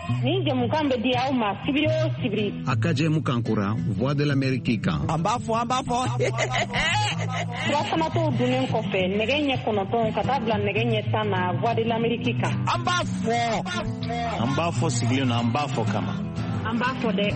ni jamukan bɛ di aw ma sibiri o sibiri. A ka jɛmukan kura Voix de l'Amérique kan. An b'a fɔ. Surafana tɔw dunnen kɔfɛ nɛgɛ ɲɛ 9 ka taa bila nɛgɛ ɲɛ 10 na Voix de l'Amérique kan. An b'a fɔ. An b'a fɔ sigilen na, an b'a fɔ kama. An b'a fɔ dɛ.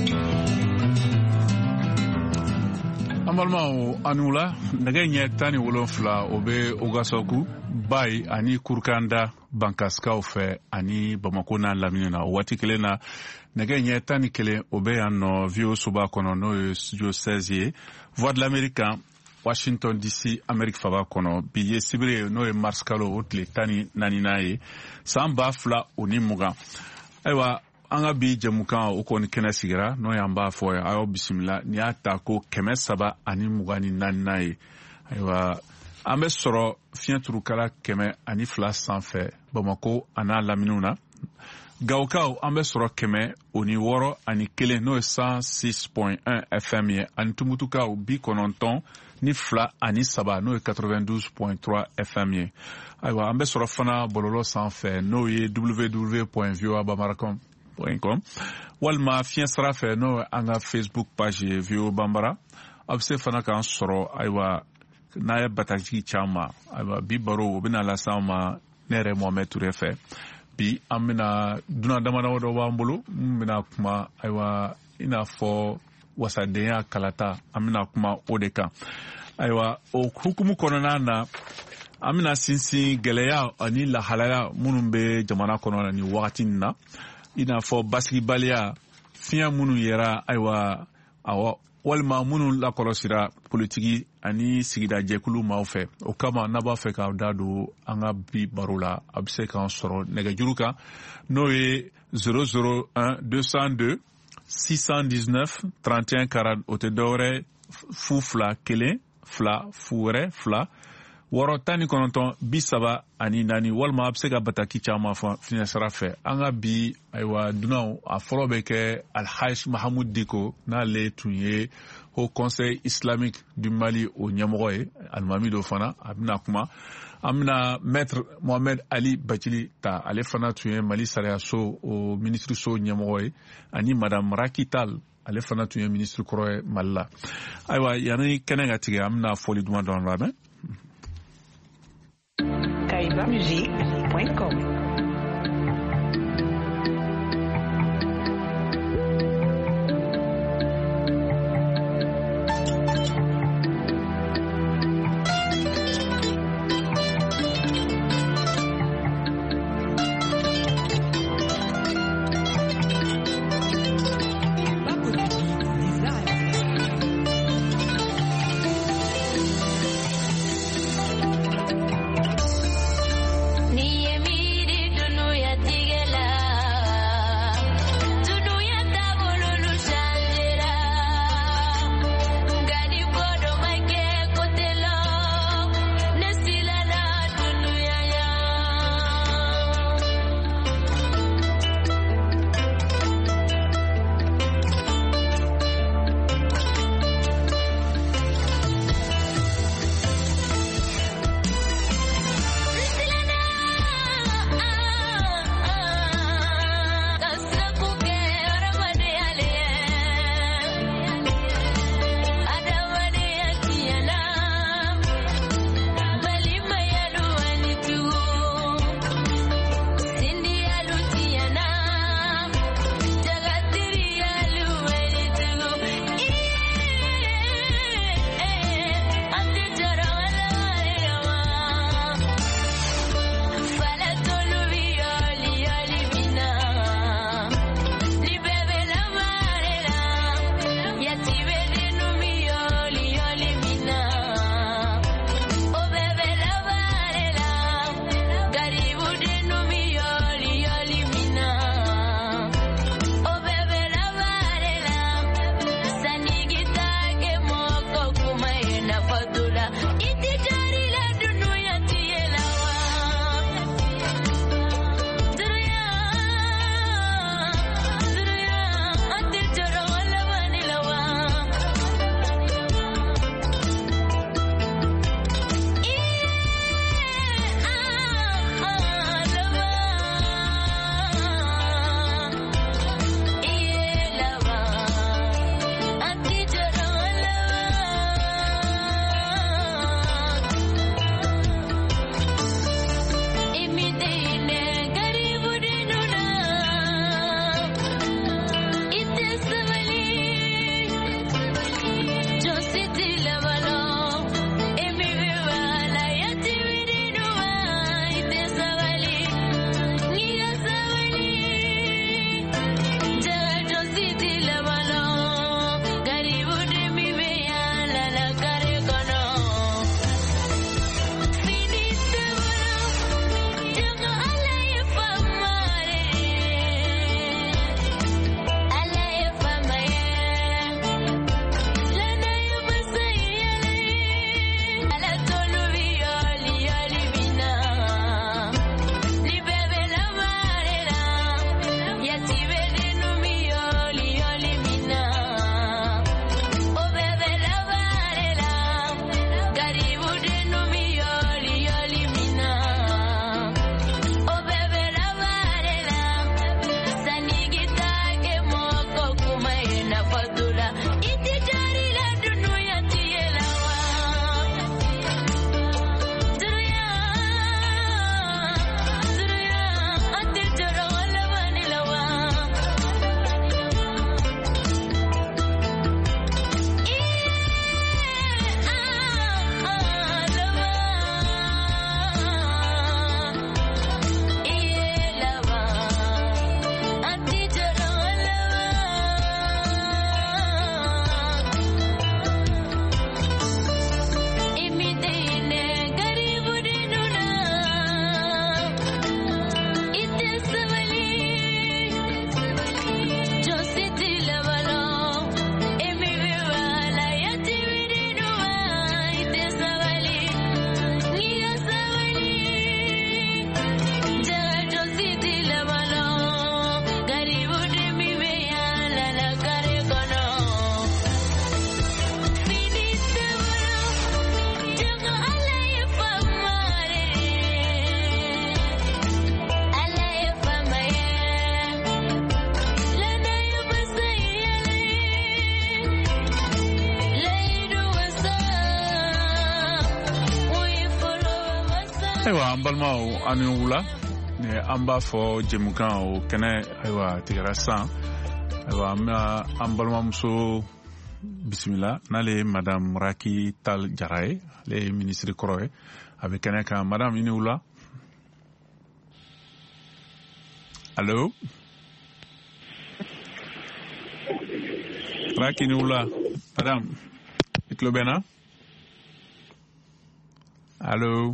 An balimaw ani wula nɛgɛ ɲɛ 17 o bɛ Ouagassogou, Baye ani Kurkanda Bankaskaw fɛ ani Bamako n'a lamini na. O waati kelen na nɛgɛ ɲɛ 11 o bɛ yan nɔ VOA soba kɔnɔ n'o ye studio 16 ye. Voix de l'Amérique kan Washington DC Amérique faba kɔnɔ bi ye sibiri n'o ye mars kalo o tile 14 ye san 2020. Ayiwa an ka bi jɛmukan o kɔni kɛnɛ sigira n'o y'an b'a fɔ ye a y'aw bisimila ni y'a ta ko 324 ye. Ayiwa an bɛ sɔrɔ fiɲɛturukala 102 sanfɛ Bamako a n'a laminiw na. Gawokaw an bɛ sɔrɔ 106.1 n'o ye 106.1 FM ye ani Tumutukaw 92.3 n'o ye 92.3 FM ye. Ayiwa an bɛ sɔrɔ fana bɔlɔlɔ sanfɛ n'o ye www.voabamara.com walima fiɲɛ sira fɛ n'o an ka Facebook page ye VOA Bambara. A bɛ se fana k'an sɔrɔ ayiwa n'a ye bataki caman ayiwa bi baro o bɛna lase an ma ne yɛrɛ Mohamed Touré fɛ. Bi an bɛna dunan damadɔ dɔ b'an bolo mun bɛna kuma ayiwa i n'a fɔ wasadenya kalata an bɛna kuma o de kan. Ayiwa o hukumu kɔnɔna na an bɛna sinsin gɛlɛya ani lahalaya minnu bɛ jamana kɔnɔ na ni wagati in na. I n'a fɔ basigibaliya fiɲɛ minnu yɛra ayiwa walima minnu lakɔlɔsira politiki ani sigida jɛkulu maaw fɛ. O kama n'a b'a fɛ k'aw da don an ka bi baro la a bɛ se k'an sɔrɔ nɛgɛjuru kan n'o ye 001 202 619 31 40 o tɛ dɔwɛrɛ 02 1 2 0 2 619 30 ani 4 walima a bɛ se ka bataki caman fɔ fiɲɛ sira fɛ. An ka bi ayiwa dunanw a fɔlɔ bɛ kɛ Alhaj Mahamud Diko n'ale tun ye Haut Conseil Islamique du Mali o ɲɛmɔgɔ ye alimami dɔ fana a bɛna kuma. An bɛna Maître Mohamed Ali Bacili ta ale fana tun ye Mali sariya so o ministre so ɲɛmɔgɔ ye ani Madame Raki Tall ale fana tun ye ministre kɔrɔ ye Mali la. Ayiwa yanni kɛnɛ ka tigɛ an bɛna foli duman dɔn lamɛn. Musique.com Aywa an balimaw ani wula ni an b'a fɔ jɛmukan o kɛnɛ ayiwa tigɛra san ayiwa an balimamuso bisimila n'ale ye madame Raki Tal Jara ye ale ye ministre kɔrɔ ye a bɛ kɛnɛ kan madame i ni wula. Allo Raki ni wula madame i tulo bɛ n na. Allo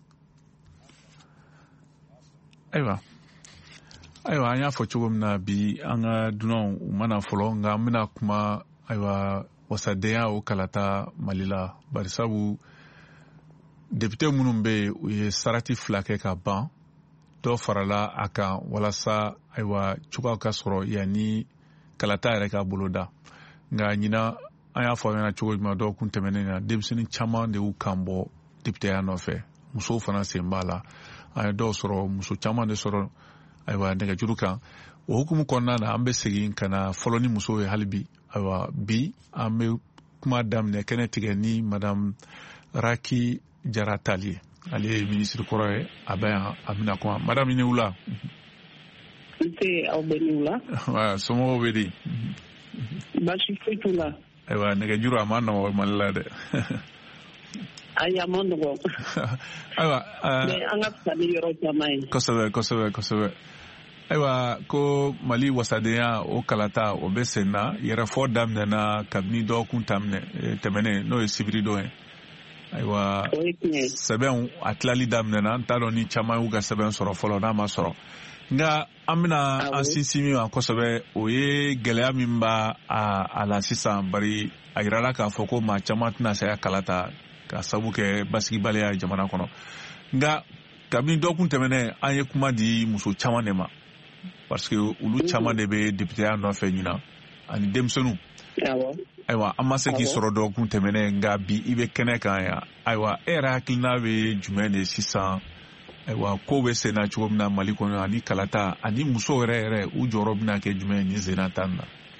Aywa an y'a fɔ cogo min na bi an ka dunanw u mana fɔlɔ nka an bɛna kuma ayiwa wasadenya o kalata Mali la barisabu député minnu bɛ yen u ye sarati 2 kɛ ka ban dɔ farala a kan walasa ayiwa cogoyaw ka sɔrɔ yanni kalata yɛrɛ ka boloda nka ɲinan an y'a fɔ ɲɛna cogo jumɛn dɔgɔkun tɛmɛnen na denmisɛnnin caman de y'u kan bɔ députéya nɔfɛ musow fana sen b'a la an ye dɔw sɔrɔ muso caman de sɔrɔ ayiwa nɛgɛjuru kan o hukumu kɔnɔna na an bɛ segin ka na fɔlɔ ni musow ye hali bi ayiwa bi an bɛ kuma daminɛ kɛnɛ tigɛ ni madame Raki Jara Tal ye ale ye ministre kɔrɔ ye a bɛ yan a bɛna kuma madame i ni wula. Nse aw bɛ ni wula. Somɔgɔw bɛ di. Baasi foyi t'u la. Ayiwa nɛgɛjuru a ma nɔgɔ Mali la dɛ. Ayi a ma nɔgɔ. Ayiwa mais an ka fisa ni yɔrɔ caman ye. Kosɛbɛ. Ayiwa ko Mali wasadenya o kalata o bɛ sen na yɛrɛfɔ daminɛna kabini dɔgɔkun tɛmɛnen n'o ye sibiri don ye. Ayiwa sɛbɛnw a tilali daminɛna n t'a dɔn ni caman y'u ka sɛbɛn sɔrɔ fɔlɔ n'a ma sɔrɔ nka an bɛna an sinsin min ma kosɛbɛ o ye gɛlɛya min b'a a la sisan bari a yirala k'a fɔ ko maa caman tɛna se ka kalata ka sabu kɛ basigibaliya ye jamana kɔnɔ nka kabini dɔgɔkun tɛmɛnen an ye kuma di muso caman de ma parce que olu caman de bɛ députéya nɔfɛ ɲinan ani denmisɛnninw. Ayiwa an ma se k'i sɔrɔ dɔgɔkun tɛmɛnen nka bi i bɛ kɛnɛ kan yan ayiwa e yɛrɛ hakilina bɛ jumɛn de sisan ayiwa ko bɛ sen na cogo min na Mali kɔnɔ ani kalata ani muso yɛrɛ u jɔyɔrɔ bɛna kɛ jumɛn ye nin sen na tan na.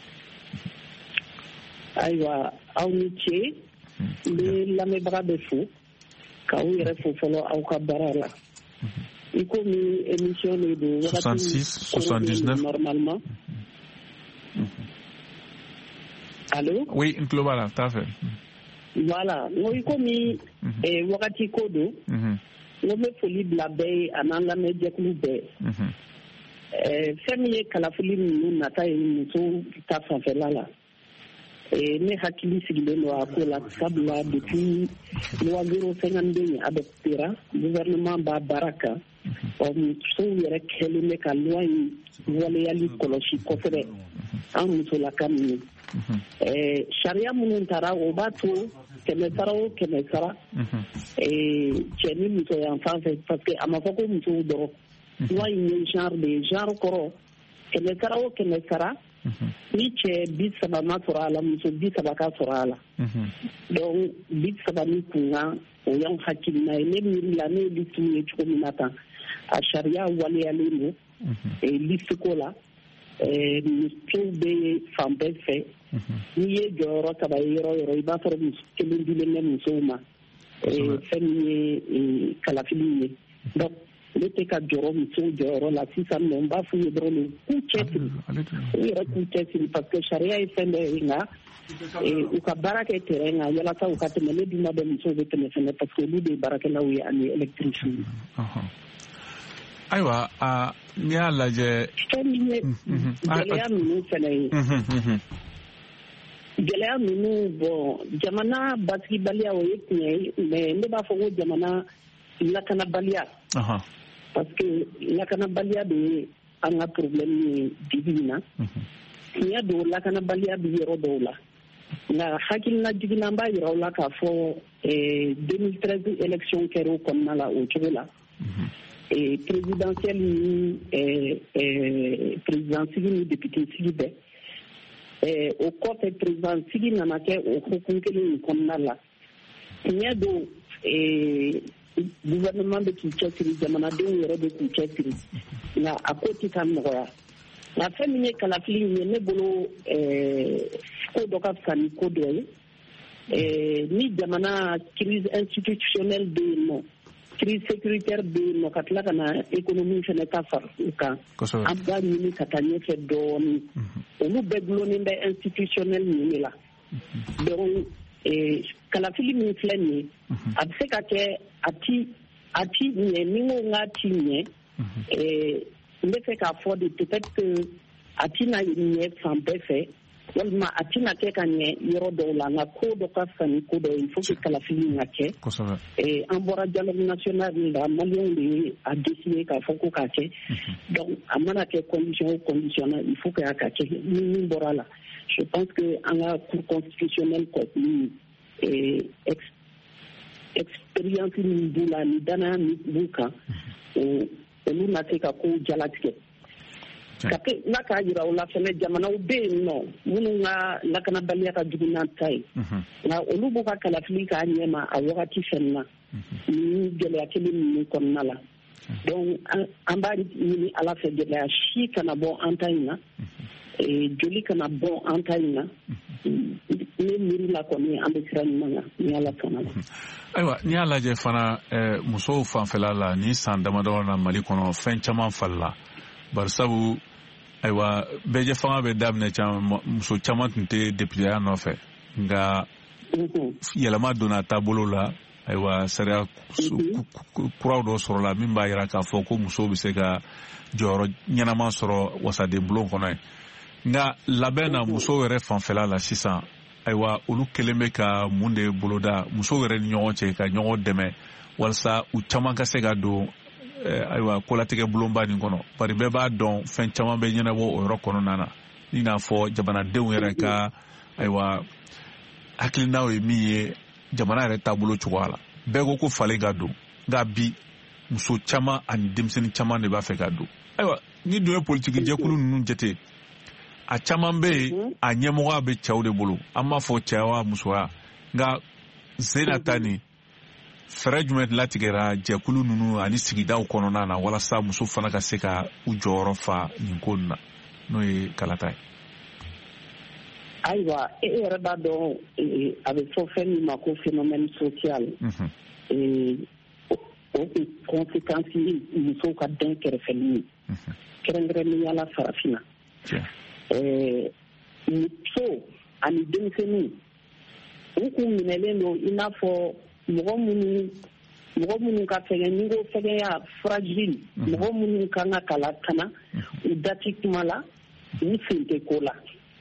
Ayiwa aw ni ce n bɛ lamɛnbaga bɛ fo k'aw yɛrɛ fo fɔlɔ aw ka baara la i komi émission de don 66 79 normalement. Allô? Oui, n tulo b'a la t'a fɛ. Voilà n ko i komi wagati ko don n ko n bɛ foli bila bɛɛ ye a n'an lamɛnjɛkulu bɛɛ. Fɛn min ye kalafili ninnu nata ye musow ta fanfɛla la ne hakili sigilen don a ko la sabula depuis loi 052 adoptera gouvernement b'a baara kan musow yɛrɛ kɛlen bɛ ka loi in waleyali kɔlɔsi kosɛbɛ an musolaka ninnu. Sariya minnu taara o b'a to 100 o 100 sara cɛ ni muso yan fan fɛ parce que a ma fɔ ko musow dɔrɔn loi in ye genre de genre kɔrɔ 100 o 100 sara ni cɛ 30 ma sɔrɔ a la muso 30 ka sɔrɔ a la donc 30 ni kunkan o y'anw hakilina ye ne miiri la ne ye liste ye cogo min na tan a sariya waleyalen don liste ko la musow bɛ fan bɛɛ fɛ n'i ye jɔyɔrɔ 3 ye yɔrɔ yɔrɔ i b'a sɔrɔ muso kelen dilen bɛ musow ma fɛn min ye kalafili ye donc ne tɛ ka jɔrɔ musow jɔyɔrɔ la sisan nɔ n b'a f'u ye dɔrɔn k'u cɛsiri u yɛrɛ k'u cɛsiri parce que sariya ye fɛn dɔ ye nka u ka baara kɛ terrain kan yalasa u ka tɛmɛ ne dun ma bɛ musow bɛ tɛmɛ fɛnɛ parce que olu de ye baarakɛlaw ye ani électricien. Ayiwa n'i y'a lajɛ fɛn min ye gɛlɛya ninnu fɛnɛ ye gɛlɛya ninnu bɔn jamana basigibaliya o ye tiɲɛ ye mais ne b'a fɔ ko jamana lakanabaliya parce que lakanabaliya de ye an ka problème ye bibi in na tiɲɛ don lakanabaliya bɛ yɔrɔ dɔw la nka hakilina jiginan b'a yira aw la k'a fɔ 2013 élection kɛra o kɔnɔna la o cogo la présidentielle ni président sigi ni député sigi bɛɛ o kɔfɛ président sigi nana kɛ o hukumu kelen in kɔnɔna la tiɲɛ don gouvernement bɛ k'i cɛsiri jamanadenw yɛrɛ bɛ k'u cɛsiri nka a ko tɛ ka nɔgɔya nka fɛn min ye kalafili in ye ne bolo ko dɔ ka fisa ni ko dɔ ye ni jamana crise institutionnelle bɛ yen nɔ crise sécuritaire bɛ yen nɔ ka tila ka na économie fana ta fara u kan an b'a ɲini ka taa ɲɛfɛ dɔɔnin olu bɛɛ gulonnen bɛ institutionnel nin de la donc kalafili min filɛ nin ye a bɛ se ka kɛ a ti ɲɛ ni n ko n k'a ti ɲɛ n bɛ fɛ k'a fɔ de peut-être que a tɛna ɲɛ fan bɛɛ fɛ walima a tɛna kɛ ka ɲɛ yɔrɔ dɔw la nka ko dɔ ka fisa ni ko dɔ ye il faut que kalafili in ka kɛ an bɔra dialogue national la maliyɛnw de ye a décidé k'a fɔ ko k'a kɛ donc a mana kɛ condition o condition na il faut que a ka kɛ ni min bɔra la je pense que an ka cour constitutionnelle kɔni expérience min b'u la ni danaya min b'u kan olu na se ka kow jalatigɛ n'a k'a jira o la fɛnɛ jamanaw bɛ yen nɔ minnu ka lakanabaliya ka jugu n'an ta ye nka olu b'u ka kalafili k'a ɲɛma a wagati fɛnɛ na ni gɛlɛya kelen ninnu kɔnɔna la donc an b'a ɲini ala fɛ gɛlɛya si kana bɔ an ta in na joli kana bɔ an ta in na ne miiri la kɔni an bɛ sira ɲuman kan ni ala sɔnna la. Ayiwa n'i y'a lajɛ fana musow fanfɛla la ni san damadɔ na Mali kɔnɔ fɛn caman falila barisabu ayiwa bɛɛjɛ fanga bɛ daminɛ caman muso caman tun tɛ deputeya nɔfɛ nka yɛlɛma donna taabolo la ayiwa sariya kuraw dɔ sɔrɔla min b'a jira k'a fɔ ko musow bɛ se ka jɔyɔrɔ ɲɛnama sɔrɔ wasaden bulon kɔnɔ ye nka labɛn na musow yɛrɛ fanfɛla la sisan ayiwa olu kelen bɛ ka mun de boloda musow yɛrɛ ni ɲɔgɔn cɛ ka ɲɔgɔn dɛmɛ walasa u caman ka se ka don ayiwa kolatigɛ bulonba nin kɔnɔ bari bɛɛ b'a dɔn fɛn caman bɛ ɲɛnabɔ o yɔrɔ kɔnɔna na i n'a fɔ jamanadenw yɛrɛ ka ayiwa hakilinaw ye min ye jamana yɛrɛ taabolo cogoya la bɛɛ ko ko falen ka don nka bi muso caman ani denmisɛnnin caman de b'a fɛ ka don ayiwa ni dun ye politiki jɛkulu ninnu jate a caman bɛ yen a ɲɛmɔgɔya bɛ cɛw de bolo an b'a fɔ cɛya musoya nka sena ta nin fɛɛrɛ jumɛn latigɛra jɛkulu ninnu ani sigidaw kɔnɔna na walasa muso fana ka se ka u jɔyɔrɔ fa nin ko nin na n'o ye kalata ye. Ayiwa e yɛrɛ b'a dɔn a bɛ fɔ fɛn min ma ko phénomène social o conséquence ye musow ka den kɛrɛfɛli ye kɛrɛnkɛrɛnnenya la farafinna muso ani denmisɛnninw u kun minɛlen don i n'a fɔ mɔgɔ minnu ka fɛgɛn ni ko fɛgɛnya fragile mɔgɔ minnu kan ka kala kana u dati kuma la u sen tɛ ko la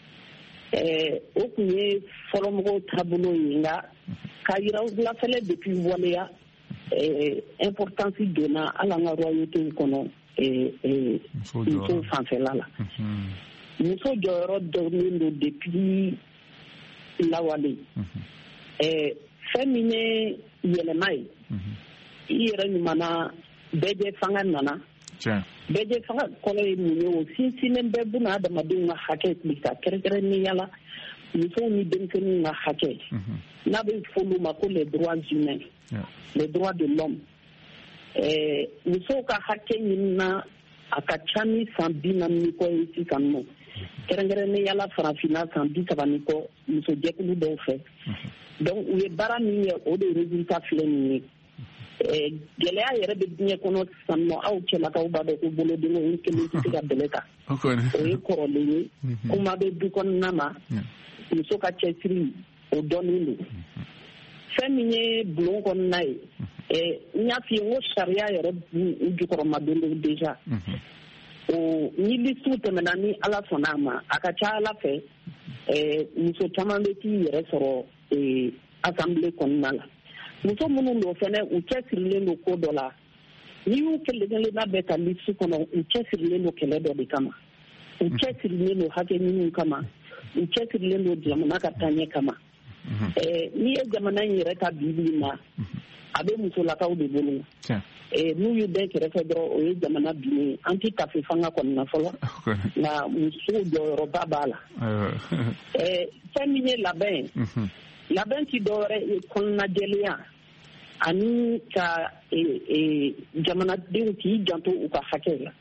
o kun ye fɔlɔmɔgɔw taabolo ye nka k'a yira u la fɛnɛ depuis waleya importance donna hali an ka royauté kɔnɔ musow fanfɛla la muso jɔyɔrɔ dɔnnen don depuis lawale fɛn min ye yɛlɛma ye i yɛrɛ ɲumana bɛɛjɛ fanga nana bɛɛjɛ fanga kɔlɔ ye mun ye o sinsinnen bɛ buna adamadenw ka hakɛ ka kɛrɛnkɛrɛnnenya la musow ni denmisɛnninw ka hakɛ n'a bɛ fɔ olu ma ko les droits humains les droits de l'homme musow ka hakɛ ɲinina a ka ca ni san 40 ni kɔ ye sisan nɔ kɛrɛnkɛrɛnnenya la farafinna san 30 ni kɔ musojɛkulu dɔw fɛ donc u ye baara min ye o de résultat filɛ nin ye gɛlɛya yɛrɛ bɛ diɲɛ kɔnɔ sisan nɔ aw cɛlakaw b'a dɔn ko bolodenw kelen tɛ se ka bɛlɛ ta o ye kɔrɔlen ye kuma bɛ du kɔnɔna ma muso ka cɛsiri o dɔnnen don fɛn min ye bulon kɔnɔna ye n y'a f'i ye n ko sariya yɛrɛ b'u jukɔrɔmadon don déjà ni lisiw tɛmɛna ni ala sɔnna a ma a ka ca ala fɛ muso caman bɛ t'i yɛrɛ sɔrɔ assemblée kɔnɔna la muso minnu don fɛnɛ u cɛsirilen don ko dɔ la n'i y'u kelen-kelenna bɛɛ ta lisi kɔnɔ u cɛsirilen don kɛlɛ dɔ de kama u cɛsirilen don hakɛ ɲiniw kama u cɛsirilen don jamana ka taaɲɛ kama n'i ye jamana in yɛrɛ ta bi-bi na a bɛ musolakaw de bolo n'u y'u bɛɛ kɛrɛfɛ dɔrɔn o ye jamana binnen an tɛ tafe fanga kɔni na fɔlɔ nka musow jɔyɔrɔba b'a la fɛn min ye labɛn ti dɔwɛrɛ ye kɔnɔnajɛlenya ani ka jamanadenw k'i janto u ka hakɛ la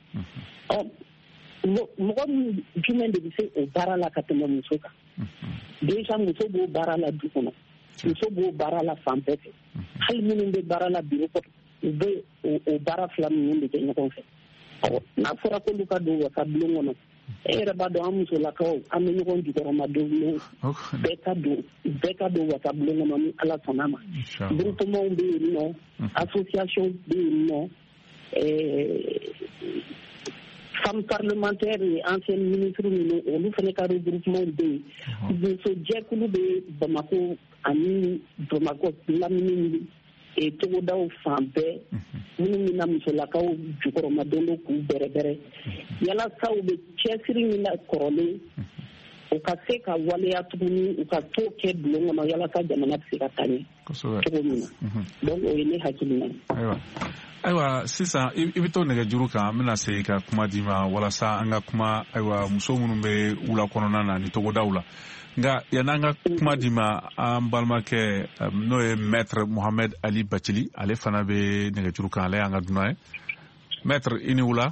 mɔgɔ jumɛn de bɛ se o baara la ka tɛmɛ muso kan déjà muso b'o baara la du kɔnɔ muso b'o baara la fan bɛɛ fɛ hali minnu bɛ baara la bureau u bɛ o baara fila ninnu de kɛ ɲɔgɔn fɛ n'a fɔra k'olu ka don wasa bulon kɔnɔ e yɛrɛ b'a dɔn an musolakaw an bɛ ɲɔgɔn jukɔrɔma don bɛɛ ka don wasa bulon kɔnɔ ni Ala sɔnna ma groupements bɛ yen nɔ association bɛ yen nɔ femmes parlementaires et anciennes ministres ninnu olu fana ka regroupement bɛ yen musojɛkulu bɛ Bamako ani Bamakɔ Lamini togodaw fan bɛɛ minnu bɛna musolakaw jukɔrɔmadon k'u bɛrɛbɛrɛ yalasa u bɛ cɛsiri min na kɔrɔlen u ka se ka waleya tuguni u ka to kɛ bulon kɔnɔ yalasa jamana bɛ se ka taa ɲɛ cogo min na donc o ye ne hakilina ye. Ayiwa sisan I bɛ to nɛgɛjuru kan an bɛna se ka kuma di ma walasa an ka kuma ayiwa muso minnu bɛ wula kɔnɔna na ni togodaw la nka yan'an ka kuma di ma an balimakɛ n'o ye maître Mohamed Ali Bacili ale fana bɛ nɛgɛjuru kan ale y'an ka dunan ye maître I ni wula.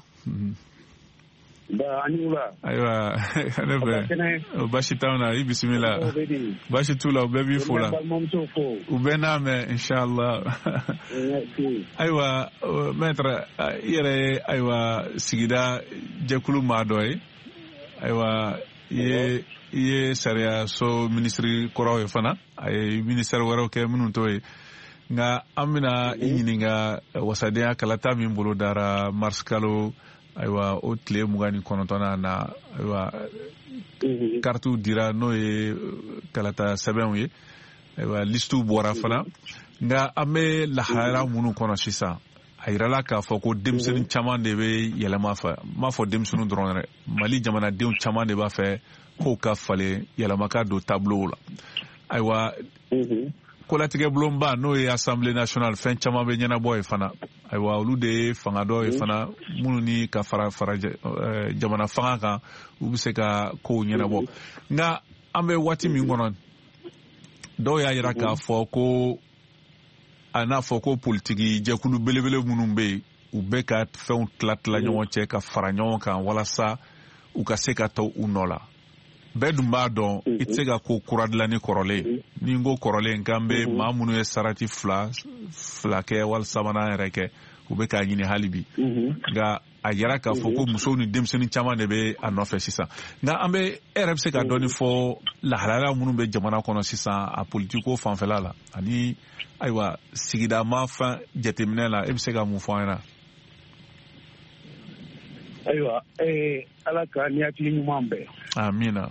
Ayiwa ne bɛ basi t'anw na I bisimila basi t'u la u bɛɛ b'i fo la u bɛɛ n'a mɛn inshallah. Ayiwa maître I yɛrɛ ye ayiwa sigida jɛkulu maa dɔ ye ayiwa I ye sariya so ministre kɔrɔw ye fana a ye ministère wɛrɛw kɛ minnu t'o ye nka an bɛna I ɲininka wasadenya kalata min bolo dara mars kalo ayiwa o tile 29 na ayiwa kartu dira n'o ye kalata sɛbɛnw ye ayiwa listu bɔra fana nka an bɛ lahala minnu kɔnɔ sisan a yirala k'a fɔ ko denmisɛnnin caman de bɛ yɛlɛma fɛ n m'a fɔ denmisɛnninw dɔrɔn dɛ Mali jamanadenw caman de b'a fɛ k'o ka falen yɛlɛma ka don tableau la ayiwa kolatigɛ bulonba n'o ye Assemblée nationale fɛn caman bɛ ɲɛnabɔ ye fana ayiwa olu de ye fanga dɔ ye fana minnu ni ka fara jamana fanga kan u bɛ se ka kow ɲɛnabɔ nka an bɛ waati min kɔnɔ dɔw y'a jira k'a fɔ ko a n'a fɔ ko politiki jɛkulu belebele minnu bɛ yen u bɛ ka fɛnw tila ɲɔgɔn cɛ ka fara ɲɔgɔn kan walasa u ka se ka taa u nɔ la bɛɛ dun b'a dɔn I tɛ se ka ko kura dilan ni kɔrɔlen ni n ko kɔrɔlen kan bɛ maa minnu ye sarati fila kɛ wali sabanan yɛrɛ kɛ u bɛ k'a ɲini hali bi nka a yɛrɛ k'a fɔ ko musow ni denmisɛnnin caman de bɛ a nɔfɛ sisan nka an bɛ e yɛrɛ bɛ se ka dɔɔni fɔ lahalaya minnu bɛ jamana kɔnɔ sisan a politiko fanfɛla la ani ayiwa sigida ma fɛn jateminɛ la e bɛ se ka mun fɔ an ɲɛna. Ayiwa Ala ka ni hakili ɲuman bɛɛ. Amina.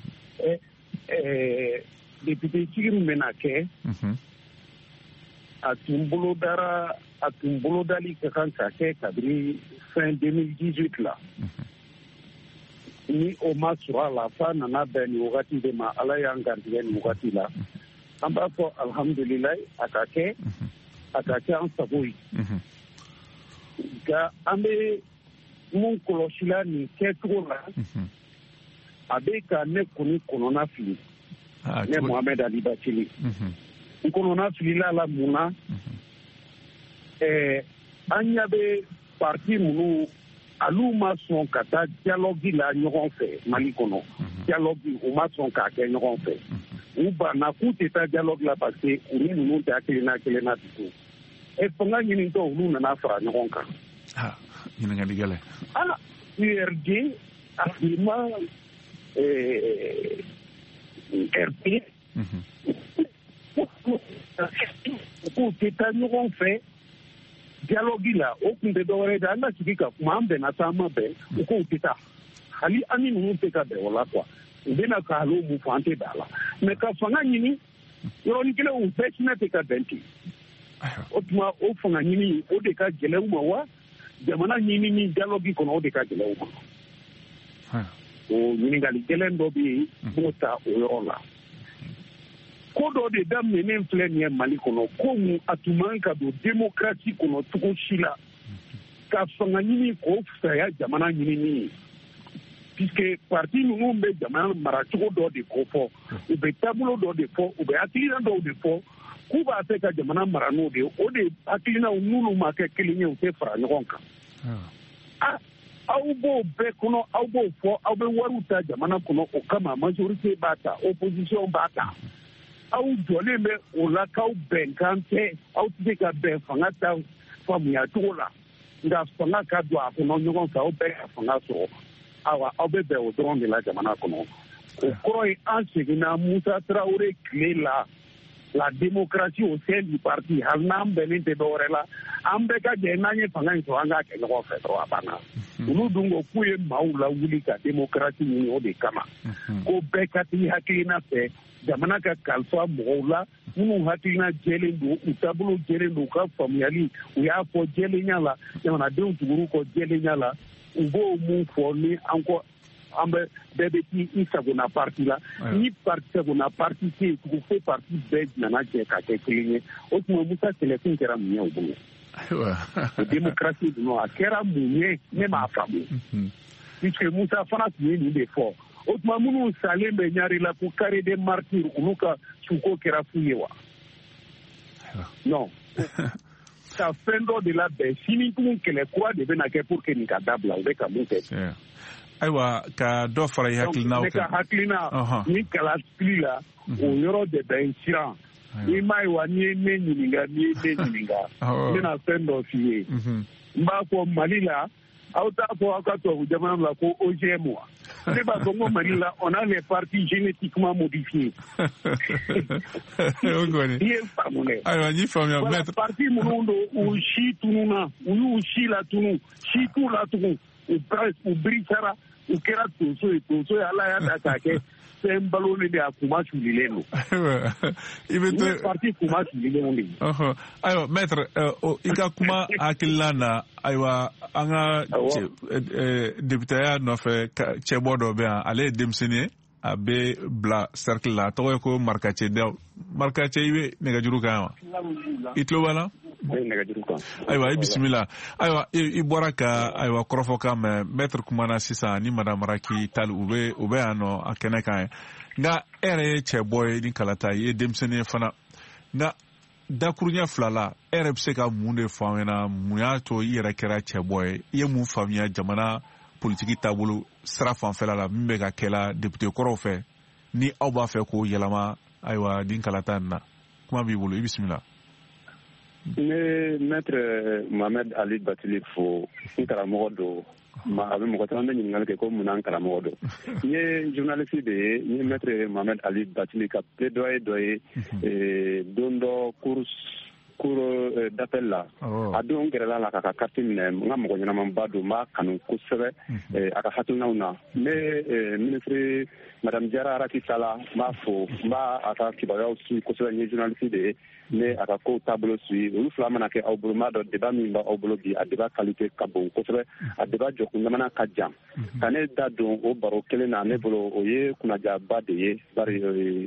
Député sigi min bɛna kɛ a tun bolodali ka kan ka kɛ kabini fin 2018 la ni o ma sɔrɔ a la f'a nana bɛn nin wagati de ma Ala y'an garijɛgɛ nin wagati la an b'a fɔ alhamdulilayi a ka kɛ an sago ye nka an bɛ mun kɔlɔsila nin kɛcogo la a bɛ ka ne kɔni kɔnɔna fili ne Mohamed Ali Bacili n kɔnɔna filila la mun na an ɲɛ bɛ parti minnu olu ma sɔn ka taa dialogue la ɲɔgɔn fɛ Mali kɔnɔ dialogue u ma sɔn k'a kɛ ɲɔgɔn fɛ u banna k'u tɛ taa dialogue la parce que u ni ninnu tɛ hakilina kelen na tugun fanga ɲinitɔ olu nana fara ɲɔgɔn kan. Ɲininkali gɛlɛn. URD actuellement RP k'u tɛ taa ɲɔgɔn fɛ dialogue la o tun tɛ dɔwɛrɛ ye an ka sigi ka kuma an bɛnna taa an ma bɛn u k'u tɛ taa hali an ni ninnu tɛ ka bɛn o la quoi u bɛna ka hali mun fɔ an tɛ bɛn a la mais ka fanga ɲini yɔrɔnin kelen u bɛɛ sinɛ tɛ ka bɛn ten o tuma o fanga ɲini o de ka gɛlɛn u ma wa jamana ɲini ni dialogue kɔnɔ o de ka gɛlɛn u ma o ɲininkali gɛlɛn dɔ bɛ yen b'o ta o yɔrɔ la ko dɔ de daminɛnen filɛ nin ye Mali kɔnɔ ko mun a tun man ka don démocratie kɔnɔ cogo si la ka fanga ɲini k'o fisaya jamana ɲinini ye puisque parti ninnu bɛ jamana maracogo dɔ de ko fɔ u bɛ taabolo dɔ de fɔ u bɛ hakilina dɔw de fɔ k'u b'a fɛ ka jamana mara n'o de ye o de hakilinaw n'olu ma kɛ kelen ye u tɛ fara ɲɔgɔn kan aw b'o bɛɛ kɔnɔ aw b'o fɔ aw bɛ wariw ta jamana kɔnɔ o kama majorité b'a ta opposition b'a ta aw jɔlen bɛ o la k'aw bɛnkan tɛ aw tɛ se ka bɛn fanga ta faamuya cogo la nka fanga ka don a kɔnɔ ɲɔgɔn fɛ aw bɛɛ ka fanga sɔrɔ aw bɛ bɛn o dɔrɔn de la jamana kɔnɔ o kɔrɔ ye an seginna Musa Traoré tile la démocratie au sein du parti hali n'an bɛnnen tɛ dɔwɛrɛ la an bɛɛ ka jɛ n'an ye fanga in sɔrɔ an k'a kɛ ɲɔgɔn fɛ dɔrɔn a banna olu dun ko k'u ye maaw lawuli ka démocratie ɲini o de kama ko bɛɛ ka t'i hakilina fɛ jamana ka kalifa mɔgɔw la minnu hakilina jɛlen don u taabolo jɛlen don u ka faamuyali u y'a fɔ jɛlenya la jamanadenw tugur'u kɔ jɛlenya la u b'o mun fɔ ni an bɛɛ bɛ t'i sagona parti la ni parti sagona parti tɛ yen tugun fo parti bɛɛ nana jɛ ka kɛ kelen ye o tuma Musa kɛlɛkun kɛra mun ye o bolo o démocratie dun a kɛra mun ye ne m'a faamu puisque Musa fana tun ye nin de fɔ o tuma minnu salen bɛ ɲari la ko carré des martyrs olu ka suko kɛra fu ye wa non ka fɛn dɔ de labɛn sini tun kɛlɛ kura de bɛna kɛ pour que nin ka dabila u bɛ ka mun kɛ ayiwa ka dɔ fara i hakilinaw kan. ne ka hakilina ni kalasili la o yɔrɔ de bɛ n siran ni ma ye wa ni ye ne ɲininka n bɛna fɛn dɔ f'i ye n b'a fɔ Mali la aw t'a fɔ aw ka tubabu jamana la ko OGM wa ne b'a fɔ ko Mali la on a les partis génétiquement modifiés i ye faamu dɛ ayiwa n y'i faamuya maître parti minnu don u si tununa u y'u si latunu si t'u latugun u birisara u kɛra tonso ye ala y'a da k'a kɛ fɛn balolen de a kuma sulilen don i bɛ to parti kuma sulilen de ayiwa maître i ka kuma hakilila na ayiwa an ka deputaya nɔfɛ cɛbɔ dɔ bɛ yan ale ye denmisɛnnin ye a bɛ bila cercle la a tɔgɔ ye ko Marakace Daw Marakace i bɛ nɛgɛjuru kan wa i tulo b'a la ayiwa i bisimila ayiwa i bɔra ka ayiwa kɔrɔfɔ kan mɛn maître kumana sisan ni madame Maraki Tall u bɛ yan nɔ a kɛnɛ kan ye nka e yɛrɛ ye cɛbɔ ye ni kalata i ye denmisɛnnin ye fana nka dakuruɲɛ fila la e yɛrɛ bɛ se ka mun de fɔ an ɲɛna mun y'a to i yɛrɛ kɛra cɛbɔ ye i ye mun faamuya jamana politiki taabolo sira fanfɛla la min bɛ ka kɛla député kɔrɔw fɛ ni aw b'a fɛ k'o yɛlɛma ayiwa nin kalata nin na kuma b'i bolo i bisimila. ne maître Mohamed Ali Batili fo n karamɔgɔ don a bɛ mɔgɔ caman bɛ ɲininkali kɛ ko mun na n karamɔgɔ don n ye journaliste de ye n ye maître Mohamed Ali Batili ka plaidoyer dɔ ye don dɔ cour d'appel la a don gɛrɛla la k'a ka carte minɛ n ka mɔgɔ ɲɛnamanba don n b'a kanu kosɛbɛ a ka hakilinaw na ne ministre madame Diarra Rakisala n b'a fo n b'a a ka kibaruyaw suit kosɛbɛ n ye journaliste de ye ne a ka kow taabolo suit olu fila mana kɛ aw bolo n b'a dɔn débat min b'aw bolo bi a débat qualité ka bon kosɛbɛ a débat jɔkun ɲamana ka jan ka ne da don o baro kelen na ne bolo o ye kunnajaba de ye bari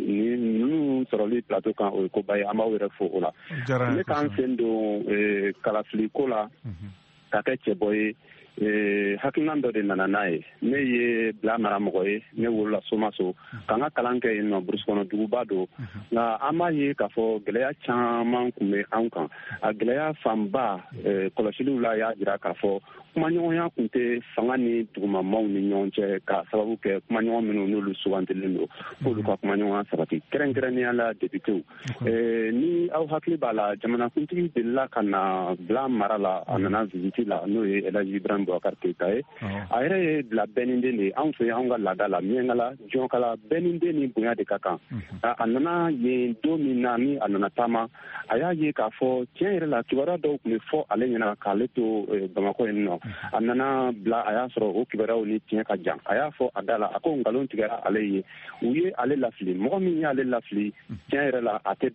ninnu sɔrɔli plateau kan o ye koba ye an b'aw yɛrɛ fo o la ne k'an sen don kalafili ko la ka kɛ cɛbɔ ye hakilina dɔ de nana n'a ye ne ye bila maramɔgɔ ye ne wolola Somaso k'an ka kalan kɛ yen nɔ burusi kɔnɔ duguba don nka an b'a ye k'a fɔ gɛlɛya caman tun bɛ an kan a gɛlɛya fanba kɔlɔsiliw la y'a jira k'a fɔ kumaɲɔgɔnya tun tɛ fanga ni dugumamaw ni ɲɔgɔn cɛ ka sababu kɛ kumaɲɔgɔn minnu n'olu sugantilen don k'olu ka kumaɲɔgɔnya sabati kɛrɛnkɛrɛnnenya la députéw ni aw hakili b'a la jamanakuntigi delila ka na bila mara la a nana visite la n'o ye Elhaji Ibrahima Boubacar Keita ye a yɛrɛ ye bila bɛniden de ye anw fɛ anw ka laada la miyankala jɔnkala bɛniden ni bonya de ka kan a nana yen don min na ni a nana taama a y'a ye k'a fɔ tiɲɛ yɛrɛ la kibaruya dɔw tun bɛ fɔ ale ɲɛna k'ale to Bamakɔ yen nɔ a nana bila a y'a sɔrɔ o kibaruyaw ni tiɲɛ ka jan a y'a fɔ a da la a ko nkalon tigɛra ale ye u ye ale lafili mɔgɔ min y'ale lafili tiɲɛ yɛrɛ la a tɛ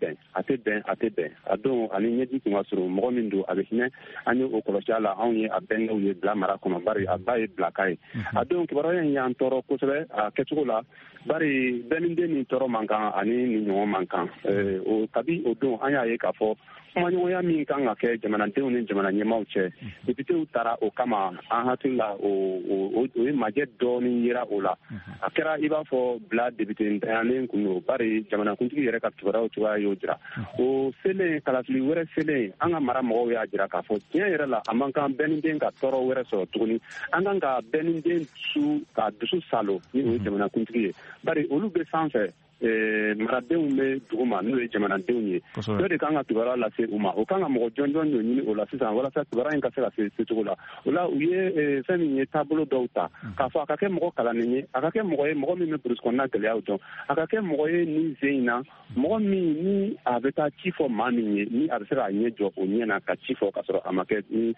bɛn a don ani ɲɛji tun ka surun mɔgɔ min don a bɛ hinɛ an ye o kɔlɔsi a la anw ye a bɛnkɛw ye bila mara kɔnɔ bari a ba ye bilaka ye a don kibaruya in y'an tɔɔrɔ kosɛbɛ a kɛcogo la bari bɛniden ni tɔɔrɔ man kan ani ni ɲɔgɔn man kan o kabi o don an y'a ye k'a fɔ kumaɲɔgɔnya min kan ka kɛ jamanadenw ni jamana ɲɛmaaw cɛ députéw taara o kama an hakili la o ye majɛ dɔɔnin yera o la a kɛra i b'a fɔ bila député ntanyalen kun don bari jamanakuntigi yɛrɛ ka kibaruyaw cogoya y'o jira o selen kalafili wɛrɛ selen an ka mara mɔgɔw y'a jira k'a fɔ tiɲɛ yɛrɛ la a man kan bɛniden ka tɔɔrɔ wɛrɛ sɔrɔ tuguni an kan ka bɛniden ka dusu salo ni o ye jamanakuntigi ye bari olu bɛ sanfɛ maradenw bɛ dugu ma n'o ye jamanadenw ye dɔ de kan ka kibaruya lase u ma o kan ka mɔgɔ jɔnjɔn dɔ ɲini o la sisan walasa kibaruya in ka se ka se cogo la o la u ye fɛn min ye taabolo dɔw ta k'a fɔ a ka kɛ mɔgɔ kalannen ye a ka kɛ mɔgɔ ye mɔgɔ min bɛ burusi kɔnɔna gɛlɛyaw dɔn a ka kɛ mɔgɔ ye nin sen in na mɔgɔ min ni a bɛ taa ci fɔ maa min ye ni a bɛ se k'a ɲɛ jɔ o ɲɛ na ka ci fɔ k'a sɔrɔ a ma kɛ ni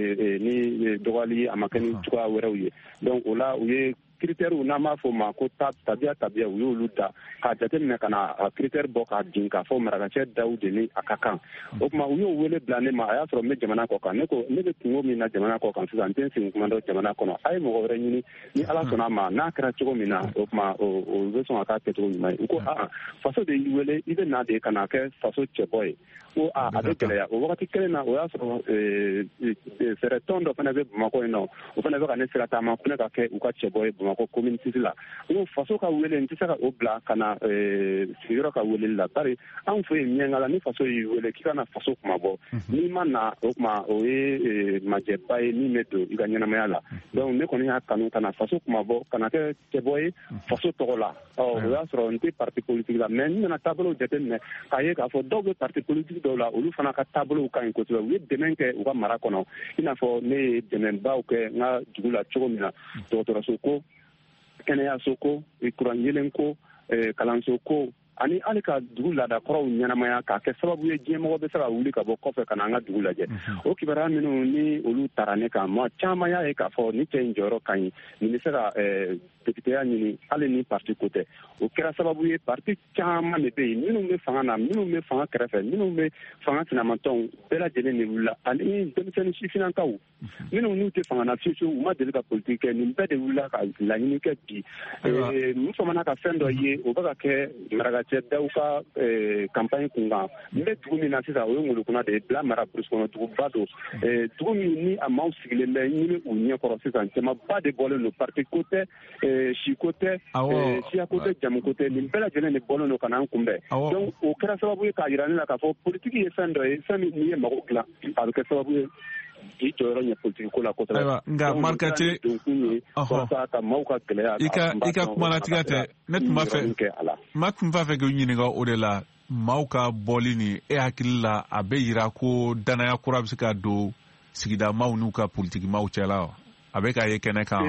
dɔgɔyali a ma kɛ ni cogoya wɛrɛw ye donc o la u ye critères n'an b'a fɔ o ma ko tabiya u y'olu ta k'a jateminɛ ka na critère bɔ k'a din k'a fɔ marakacɛ daw de ni a ka kan o tuma u y'o wele bila ne ma a y'a sɔrɔ n bɛ jamana kɔ kan ne bɛ kungo min na jamana kɔ kan sisan n tɛ n sigi kuma dɔ jamana kɔnɔ a ye mɔgɔ wɛrɛ ɲini ni ala sɔnna a ma n'a kɛra cogo min na o tuma o bɛ sɔn ka k'a kɛcogo ɲuman ye u ko faso de y'i wele i bɛ na de ka na kɛ faso cɛbɔ ye ko a bɛ gɛlɛya o wagati kelen na o y'a sɔrɔ fɛɛrɛ tɔn dɔ fana bɛ bamakɔ yen nɔ o fana bɛ ka ne sira taama ko ne ka kɛ u ka cɛbɔ ye bamakɔ commune sisi la n ko faso ka wele n tɛ se ka o bila ka na sigiyɔrɔ ka weleli la bari anw fɛ yen miyankala ni faso y'i wele k'i ka na faso kuma bɔ n'i ma na o tuma o ye majɛba ye min bɛ don i ka ɲɛnamaya la donc ne kɔni y'a kanu ka na faso kuma bɔ ka na kɛ cɛbɔ ye faso tɔgɔ la o y'a sɔrɔ n tɛ parti politique la mais n nana taabolo jateminɛ k'a ye k'a fɔ dɔw bɛ parti politique dɔw la olu fana ka taabolow ka ɲi kosɛbɛ u ye dɛmɛ kɛ u ka mara kɔnɔ i n'a fɔ ne ye dɛmɛbaw kɛ n ka dugu la cogo min na dɔgɔtɔrɔso ko kɛnɛyaso ko kuran yelen ko kalanso ko ani hali ka dugu laadakɔrɔw ɲɛnamaya k'a kɛ sababu ye diɲɛmɔgɔ bɛ se ka wuli ka bɔ kɔfɛ ka na an ka dugu lajɛ o kibaruya minnu ni olu tara ne kan ma caman y'a ye k'a fɔ ni cɛ in jɔyɔrɔ ka ɲi nin bɛ se ka depiteya ɲini hali ni parti ko tɛ o kɛra sababu ye parti caman de bɛ yen minnu bɛ fanga na minnu bɛ fanga kɛrɛfɛ minnu bɛ fanga sinamatɔnw bɛɛ lajɛlen de wulila ani denmisɛnnin sifinnakaw minnu n'u tɛ fanga na fiyewu u ma deli ka politiki kɛ nin bɛɛ de wulila ka laɲini kɛ bi n famana ka fɛn dɔ ye o bɛ ka kɛ marakacɛ daw ka campagne kunkan n bɛ dugu min na sisan o ye Ngolokuna de ye bila mara burusi kɔnɔ duguba don dugu min ni a maaw sigilen bɛ ɲini u ɲɛkɔrɔ sisan camanba de bɔlen don parti ko tɛ si ko tɛ siya ko tɛ jamu ko tɛ nin bɛɛ lajɛlen de bɔlen don ka n'an kunbɛn donc o kɛra sababu ye k'a jira ne la k'a fɔ politiki ye fɛn dɔ ye fɛn min n'i ye mago dilan a bɛ kɛ sababu ye i jɔyɔrɔ ɲɛ politiki ko la kosɛbɛ nka Marikate walasa ka maaw ka gɛlɛya i ka kumalatigɛ tɛ ne tun b'a fɛ k'u ɲininka o de la maaw ka bɔli ni e hakili la a bɛ yira ko danaya kura bɛ se ka don sigida maaw n'u ka politiki maaw cɛla a bɛ ka ye kɛnɛ kan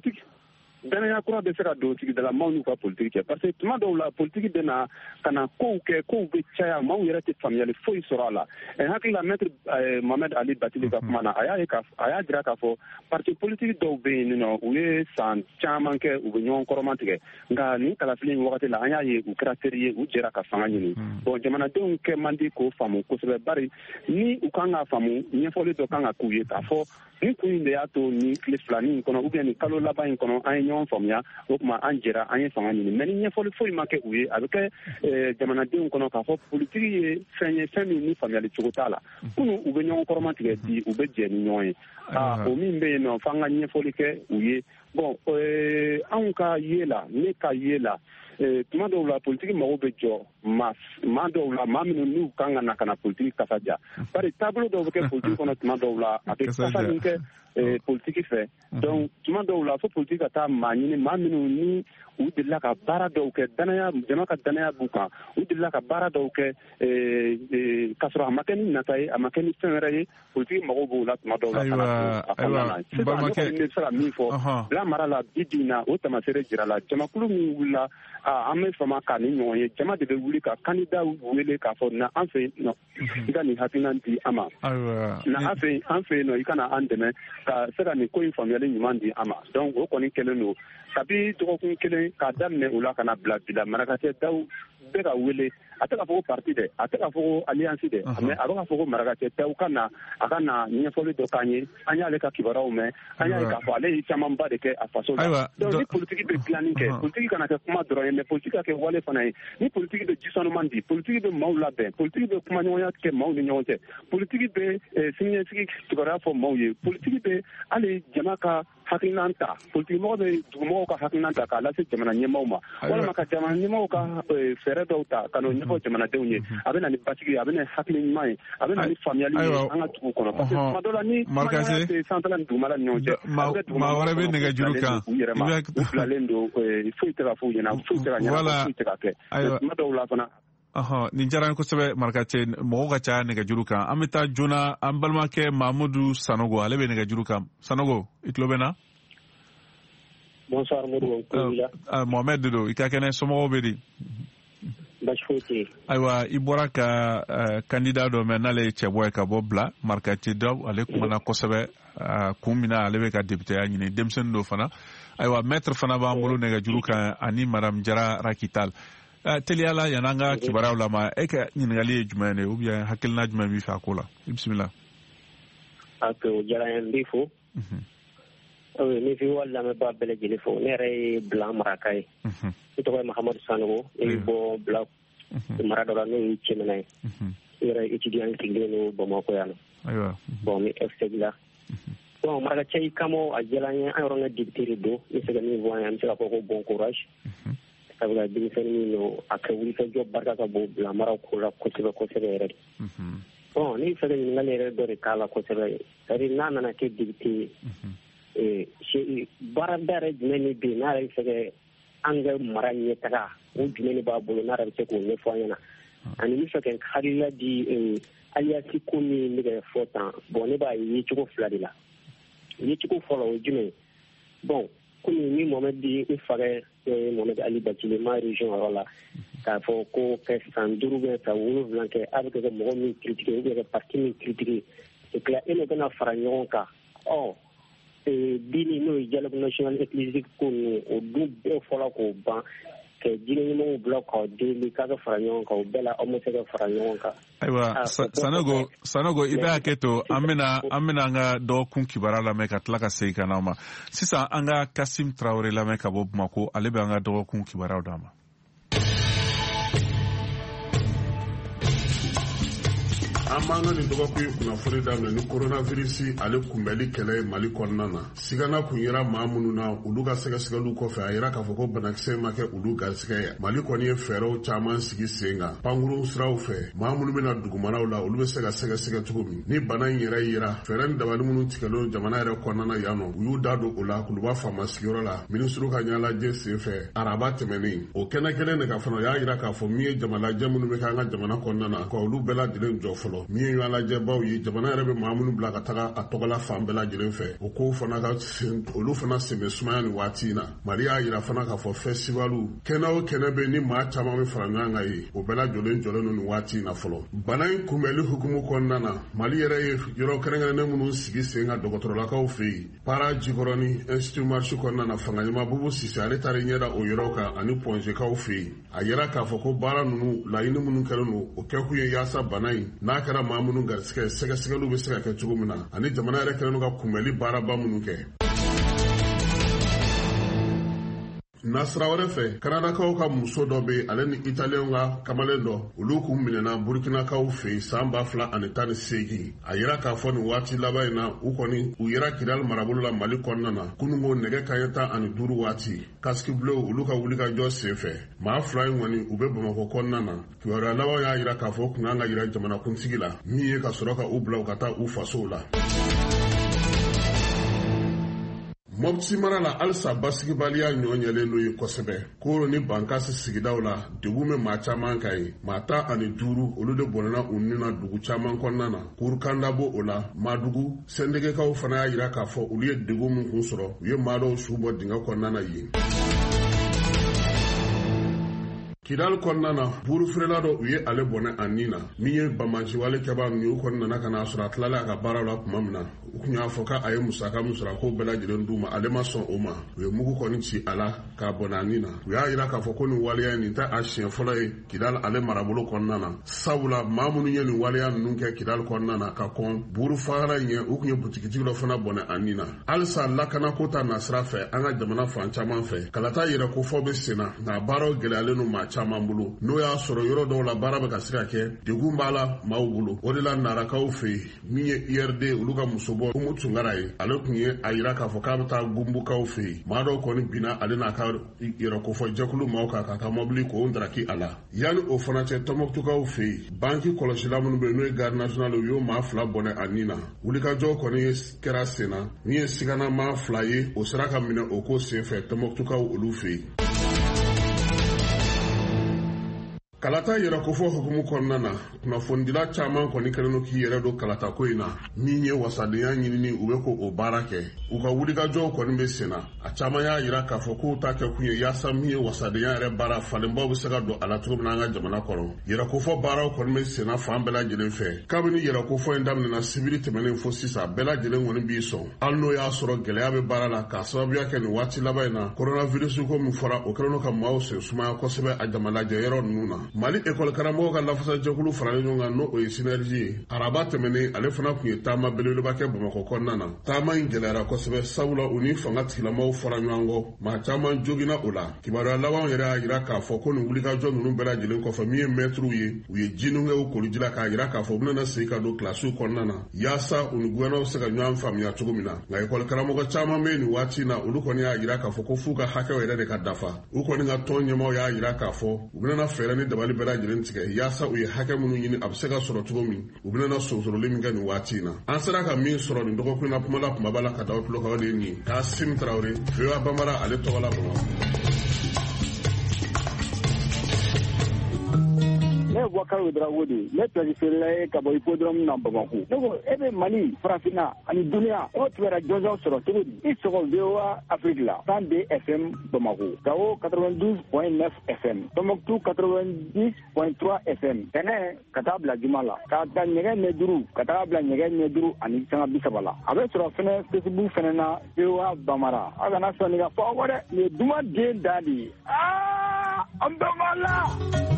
danaya kura bɛ se ka don sigidala maaw n'u ka politiki cɛ parce que tuma dɔw la politiki bɛ na ka na kow kɛ kow bɛ caya maaw yɛrɛ tɛ faamuyali foyi sɔrɔ a la hakili la maître Mohamed Ali Batili ka kuma na a y'a jira k'a fɔ parti politiki dɔw bɛ yen nɔ u ye san caman kɛ u bɛ ɲɔgɔn kɔrɔma tigɛ nka nin kalafili in wagati la an y'a ye u kɛra teri ye u jɛra ka fanga ɲini bon jamanadenw kɛ man di k'o faamu kosɛbɛ bari ni u kan ka faamu ɲɛfɔli dɔ kan ka k'u ye k'a fɔ nin kun in de y'a to nin tile filani in kɔnɔ ou bien nin kalo laban in kɔnɔ an ye ɲɔgɔn faamuya o tuma an jɛra an ye fanga ɲini mais ni ɲɛfɔli foyi ma kɛ u ye a bɛ kɛ jamanadenw kɔnɔ k'a fɔ politiki ye fɛn ye fɛn min ni faamuyali cogo t'a la kunun u bɛ ɲɔgɔn kɔrɔma tigɛ bi u bɛ jɛ ni ɲɔgɔn ye o min bɛ yen nɔ f'an ka ɲɛfɔli kɛ u ye bon anw ka ye la ne ka ye la tuma dɔw la politiki mago bɛ jɔ maa dɔw la maa minnu n'u kan ka na ka na politiki kasa ja bari taabolo dɔw bɛ kɛ politiki kɔnɔ tuma dɔw la a bɛ kasa min kɛ politiki fɛ donc tuma dɔw la fo politiki ka taa maa ɲini maa minnu ni u delila ka baara dɔw kɛ jama ka danaya b'u kan u delila ka baara dɔw kɛ k'a sɔrɔ a ma kɛ ni nata ye a ma kɛ ni fɛn wɛrɛ ye politiki mago b'o la tuma dɔw la ka na a kɔnɔna na sisan ne kɔni bɛ se ka min fɔ bila mara la bi bi in na o tamaseere jira la jamakulu min wulila an bɛ fama k'a ni ɲɔgɔn ye jama de bɛ wuli ka candidat wele k'a fɔ na an fɛ yen nɔ i ka nin hakilina di an ma na an fɛ yen nɔ i ka na an dɛmɛ ka se ka nin ko in faamuyali ɲuman di an ma donc o kɔni kɛlen don kabi dɔgɔkun kelen k'a daminɛ o la ka na bila bi la marakacɛ daw bɛ ka wele a tɛ k'a fɔ ko parti dɛ a tɛ k'a fɔ ko alliance dɛ mais a bɛ k'a fɔ ko marakacɛ daw ka na a ka na ɲɛfɔli dɔ k'an ye an y'ale ka kibaruyaw mɛn an y'a ye k'a fɔ ale ye camanba de kɛ a faso la donc ni politiki bɛ dilanni kɛ politiki kana kɛ kuma dɔrɔn ye mais politiki ka kɛ wale fana ye ni politiki bɛ jisɔnniman di politiki bɛ maaw labɛn politiki bɛ kumaɲɔgɔnya kɛ maaw ni ɲɔgɔn cɛ politiki bɛ siniɲɛsigi kibaruya fɔ maaw ye politiki bɛ hali jama ka hakinan ta politimɔgɔ bɛ dugumɔgɔw ka hakinan ta k'a lase jamana ɲɛmaaw ma walima ka jamana ɲɛmaaw ka fɛɛrɛ dɔw ta ka n'o ɲɛfɔ jamanadenw ye a bɛ na ni basigi ye a bɛ na hakili ɲuman ye a bɛ na ni faamuyali ye an ka dugu kɔnɔ parce que tuma dɔ la ni kumaya tɛ sanfɛla ni dugumala ni ɲɔgɔn cɛ maa wɛrɛ bɛ nɛgɛjuru kan u yɛrɛ ma u bilalen don foyi tɛ ka f'u ɲɛna foyi tɛ ka ɲɛna foyi tɛ ka kɛ tuma dɔw la fana nin diyara n kosɛbɛ Marikate mɔgɔw ka ca nɛgɛjuru kan an bɛ taa joona an balimakɛ Mahamudu Sanogo ale bɛ nɛgɛjuru kan Sanogo i tulo bɛ na bonsoir Modibo Mohamed de don i ka kɛnɛ somɔgɔw bɛ di baasi foyi tɛ yen ayiwa i bɔra ka candidat dɔ mɛn n'ale ye cɛbɔ ye ka bɔ bila Marikate Daw ale kumana kosɛbɛ kun min na ale bɛ ka députéya ɲini denmisɛnnin dɔ fana ayiwa maître fana b'an bolo nɛgɛjuru kan ani madame Jara Rakital teliyala yan'an ka kibaruyaw lama e ka ɲininkali ye jumɛn ye ou bien hakilina jumɛn b'i fɛ a ko la i bisimila o diyara n ye n b'i fo ni fi wali lamɛnbaa bɛɛ lajɛlen fo ne yɛrɛ ye Bila maraka ye ne tɔgɔ ye Mahamadu Sanogo ne bɛ bɔ Bila mara dɔ la n'o ye Cɛmɛna ye ne yɛrɛ étudiant sigilen don Bamakɔ yan nɔ bon ni FCG la bon Marakacɛ i kamo a diyara n ye an yɔrɔ ka député de don n bɛ se ka min fɔ an ye an bɛ se ka fɔ ko bon courage sabula denmisɛnnin min don a ka wulikajɔ barika ka bon Bila maraw ko la kosɛbɛ kosɛbɛ yɛrɛ de bon ne bɛ fɛ ka ɲininkali yɛrɛ dɔ de k'a la kosɛbɛ c'est-à-dire n'a nana kɛ député baara bɛɛ yɛrɛ jumɛn de bɛ yen n'a yɛrɛ bɛ fɛ ka an ka mara ɲɛtaga o jumɛn de b'a bolo n'a yɛrɛ bɛ se k'o ɲɛfɔ an ɲɛna ani n bɛ fɛ ka n hakilila di alliance ko min bɛ ka fɔ tan bon ne b'a ye cogo fila de la yecogo fɔlɔ o ye jumɛn ye bon komi ni Mohamed di n fakɛ Mohamed Ali Batile ma région yɔrɔ la k'a fɔ ko ka san 5 bɛ ka 7 kɛ a bɛ kɛ mɔgɔ min critiquer ou bien ka parti min critiquer et que e ne bɛna fara ɲɔgɔn kan bini n'o ye dialogue national écologique ko o du bɛɛ fɔra k'o ban ka diinɛ ɲɛmɔgɔw bila k'aw deli k'a ka fara ɲɔgɔn kan o bɛɛ la aw ma se ka fara ɲɔgɔn kan. Ayiwa Sanogo i bɛ hakɛ to an bɛna an ka dɔgɔkun kibaruya lamɛn ka tila ka segin ka n'aw ma sisan an ka Kasim Traoré lamɛn ka bɔ Bamako ale bɛ an ka dɔgɔkun kibaruyaw d'a ma. an b'an ka nin dɔgɔkun ye kunnafoni daminɛ ni coronavirus ale kunbɛli kɛlɛ ye Mali kɔnɔna na sigana kun yera maa minnu na olu ka sɛgɛsɛgɛliw kɔfɛ a yera k'a fɔ ko banakisɛ ma kɛ olu garisigɛ ye Mali kɔni ye fɛɛrɛw caman sigi sen kan pankurun siraw fɛ maa minnu bɛna dugumanaw la olu bɛ se ka sɛgɛsɛgɛ cogo min ni bana in yɛrɛ yera fɛɛrɛ ni dabali minnu tigɛlen jamana yɛrɛ kɔnɔna yan nɔ u y'u da don o la kuluba faama sigiyɔrɔ la minisuru ka ɲɛnajɛ senfɛ araba tɛmɛnen o kɛnɛ kelen de ka fana y'a yira k'a fɔ min ye jamanajɛ minnu bɛ kɛ an ka jamana kɔnɔna na ka olu bɛɛ lajɛlen jɔ fɔlɔ min ye ɲɛnajɛbaw ye jamana yɛrɛ bɛ maa minnu bila ka taga a tɔgɔla fan bɛɛ lajɛlen fɛ o kow fana ka olu fana sɛbɛ sumaya ni waati in na Mali y'a yira fana k'a fɔ festivalu kɛnɛ o kɛnɛ bɛ ni maa caman bɛ fara ɲɔgɔn kan ye o bɛɛ lajɛlen jɔlen don nin waati in na fɔlɔ bana in kunbɛli hukumu kɔnɔna na Mali yɛrɛ ye yɔrɔ kɛrɛnkɛrɛnnen minnu sigi sen kan dɔgɔtɔrɔlakaw fɛ yen para jikɔrɔni Institut Marche kɔnɔna na fanganyama Bubu Sise ale taara ɲɛda o yɔrɔ kan ani pɔnsekaw fɛ yen a yɛrɛ k'a fɔ ko baara ninnu laɲini minnu kɛlen don o kɛkun ye yaasa bana in n'a kɛra maa minnu garisigɛ sɛgɛsɛgɛliw bɛ se ka kɛ cogo min na ani jamana yɛrɛ kɛlen don ka kunbɛli baaraba minnu kɛ nasira wɛrɛ fɛ kanadakaw ka muso dɔ bɛ ale ni italiyɛnw ka kamalen dɔ olu kun minɛna burukinakaw fɛ yen san 2018 a yira k'a fɔ nin waati laban in na u kɔni u yera Kidal marabolo la Mali kɔnɔna na kunungo nɛgɛ kanɲɛ 15 waati kasiki bulon olu ka wulikajɔ senfɛ maa 2 in kɔni u bɛ Bamakɔ kɔnɔna na kibaruya laban y'a yira k'a fɔ kun kan ka yira jamanakuntigi la min ye ka sɔrɔ ka u bila u ka taa u fasow la Mopti mara la alisa basigibaliya ɲɔɲɛlen do ye kosɛbɛ koro ni bankasi sigidaw la degun bɛ maa caman kan ye maa 15 olu de bɔnɛna u ni na dugu caman kɔnɔna na kurukanda bɔ o la Maadugu sendegekaw fana y'a yira k'a fɔ olu ye degun min kun sɔrɔ u ye maa dɔw su bɔ dingɛ kɔnɔna na yen Kidal kɔnɔna na burufeerela dɔ u ye ale bɔnɛ a nin na min ye bamanciwale kɛbaa min ye u kɔni nana ka na sɔrɔ a tilala a ka baaraw la tuma min na u kun y'a fɔ k'a ye musaka min sɔrɔ a k'o bɛɛ lajɛlen d'u ma ale ma sɔn o ma u ye mugu kɔni ci a la k'a bɔnɛ a nin na u y'a yira k'a fɔ ko nin waleya nin tɛ a siɲɛ fɔlɔ ye Kidal ale marabolo kɔnɔna na sabula maa minnu ye nin waleya ninnu kɛ Kidal kɔnɔna na ka kɔn burufagara in ɲɛ u kun ye butigitigi dɔ fana bɔnɛ a nin na halisa lakanako ta nasira fɛ an ka jamana fan caman fɛ kalata yɛrɛ ko fɔ bɛ senna nka baaraw gɛlɛyalen don maa caman bolo n'o y'a sɔrɔ yɔrɔ dɔw la baara bɛ ka se ka kɛ degun b'a la maaw bolo o de la narakaw fɛ yen min ye IRD olu ka musobɔ Umu Tunkara ye ale tun ye a yira k'a fɔ k'a bɛ taa Gumbukaw fɛ yen maa dɔw kɔni binna ale n'a ka yɛrɛkofɔ jɛkulu maaw kan k'a ka mɔbili k'o ndaraki a la yanni o fana cɛ Tɔnbɔkutukaw fɛ yen banki kɔlɔsila minnu bɛ yen n'o ye garde nationale u y'o maa 2 bɔnɛ a nin na wulikajɔ kɔni kɛra sen na min ye sigana maa 2 ye o sera ka minɛ o ko senfɛ Tɔnbɔkutukaw olu fɛ yen. Kalata yɛrɛ ko fɔ hukumu kɔnɔna na kunnafonidila caman kɔni kɛlen don k'i yɛrɛ don kalata ko in na min ye wasadenya ɲinini u bɛ ko o baara kɛ u ka wulikajɔw kɔni bɛ sen na a caman y'a yira k'a fɔ k'u ta kɛ kun ye yaasa min ye wasadenya yɛrɛ baara falenbaw bɛ se ka don a la cogo min na an ka jamana kɔnɔ yɛrɛkofɔ baaraw kɔni bɛ sen na fan bɛɛ lajɛlen fɛ kabini yɛrɛkofɔ in daminɛna sibiri tɛmɛnen fo sisan bɛɛ lajɛlen kɔni b'i sɔn hali n'o y'a sɔrɔ gɛlɛya bɛ baara la k'a sababuya kɛ nin waati laban in na coronavirus ko min fɔra o kɛlen don ka maaw sen sumaya kosɛbɛ a jamalajɛ yɔrɔ ninnu na Mali école karamɔgɔ ka lafasajɛkulu faralen ɲɔgɔn kan n'o ye synergie ye araba tɛmɛnen ale fana tun ye taama belebeleba kɛ Bamakɔ kɔnɔna na taama in gɛlɛyara kosɛbɛ sabula u ni fanga tigilamɔgɔw fara ɲɔgɔn kɔ maa caman joginna o la kibaruya laban yɛrɛ y'a yira k'a fɔ ko nin wulikajɔ ninnu bɛɛ lajɛlen kɔfɛ min ye mɛtiriw ye u ye jiniw kɛ u koliji la k'a yira k'a fɔ u bɛna segin ka don kilasiw kɔnɔna na yaasa u ni gouvernement bɛ se ka ɲɔgɔn faamuya cogo min na nka école karamɔgɔ caman bɛ nin waati in na olu kɔni y'a yira k'a fɔ ko f'u ka hakɛw yɛrɛ de ka dafa u kɔni ka tɔn ɲɛmaaw y'a yira k'a fɔ u bɛna fɛɛrɛ ni dabali bɛɛ lajɛlen tigɛ yaasa u ye hakɛ minnu ɲini a bɛ se ka sɔrɔ cogo min u bɛna sonsorolen min kɛ nin waati in na an sera ka min sɔrɔ nin dɔgɔkun in na kuma la kumaba la ka da o tulo kan o de ye nin Kasim Traoré VOA Bambara ale tɔgɔ la Bamakɔ. Ne Boubacar Ouedraogo de ne préféré ka bɔ hippodrome na Bamakɔ ne ko e bɛ Mali farafinna ani duniya o tubara jɔnjɔn sɔrɔ cogo di i sɔgɔ VOA Afrique la 102 FM Bamakɔ Gao 92.9 FM Tombouctou 90.3 FM tɛnɛ ka taa bila juma la ka ta ɲɛgɛn ɲɛ duuru ka taa bila ɲɛgɛn ɲɛ duuru ani sanga 30 la a bɛ sɔrɔ fɛnɛ Facebook fɛnɛ na VOA Bambara a kana sɔnni ka fɔ aw dɛ nin ye duman den da de ye an bɛ Mali.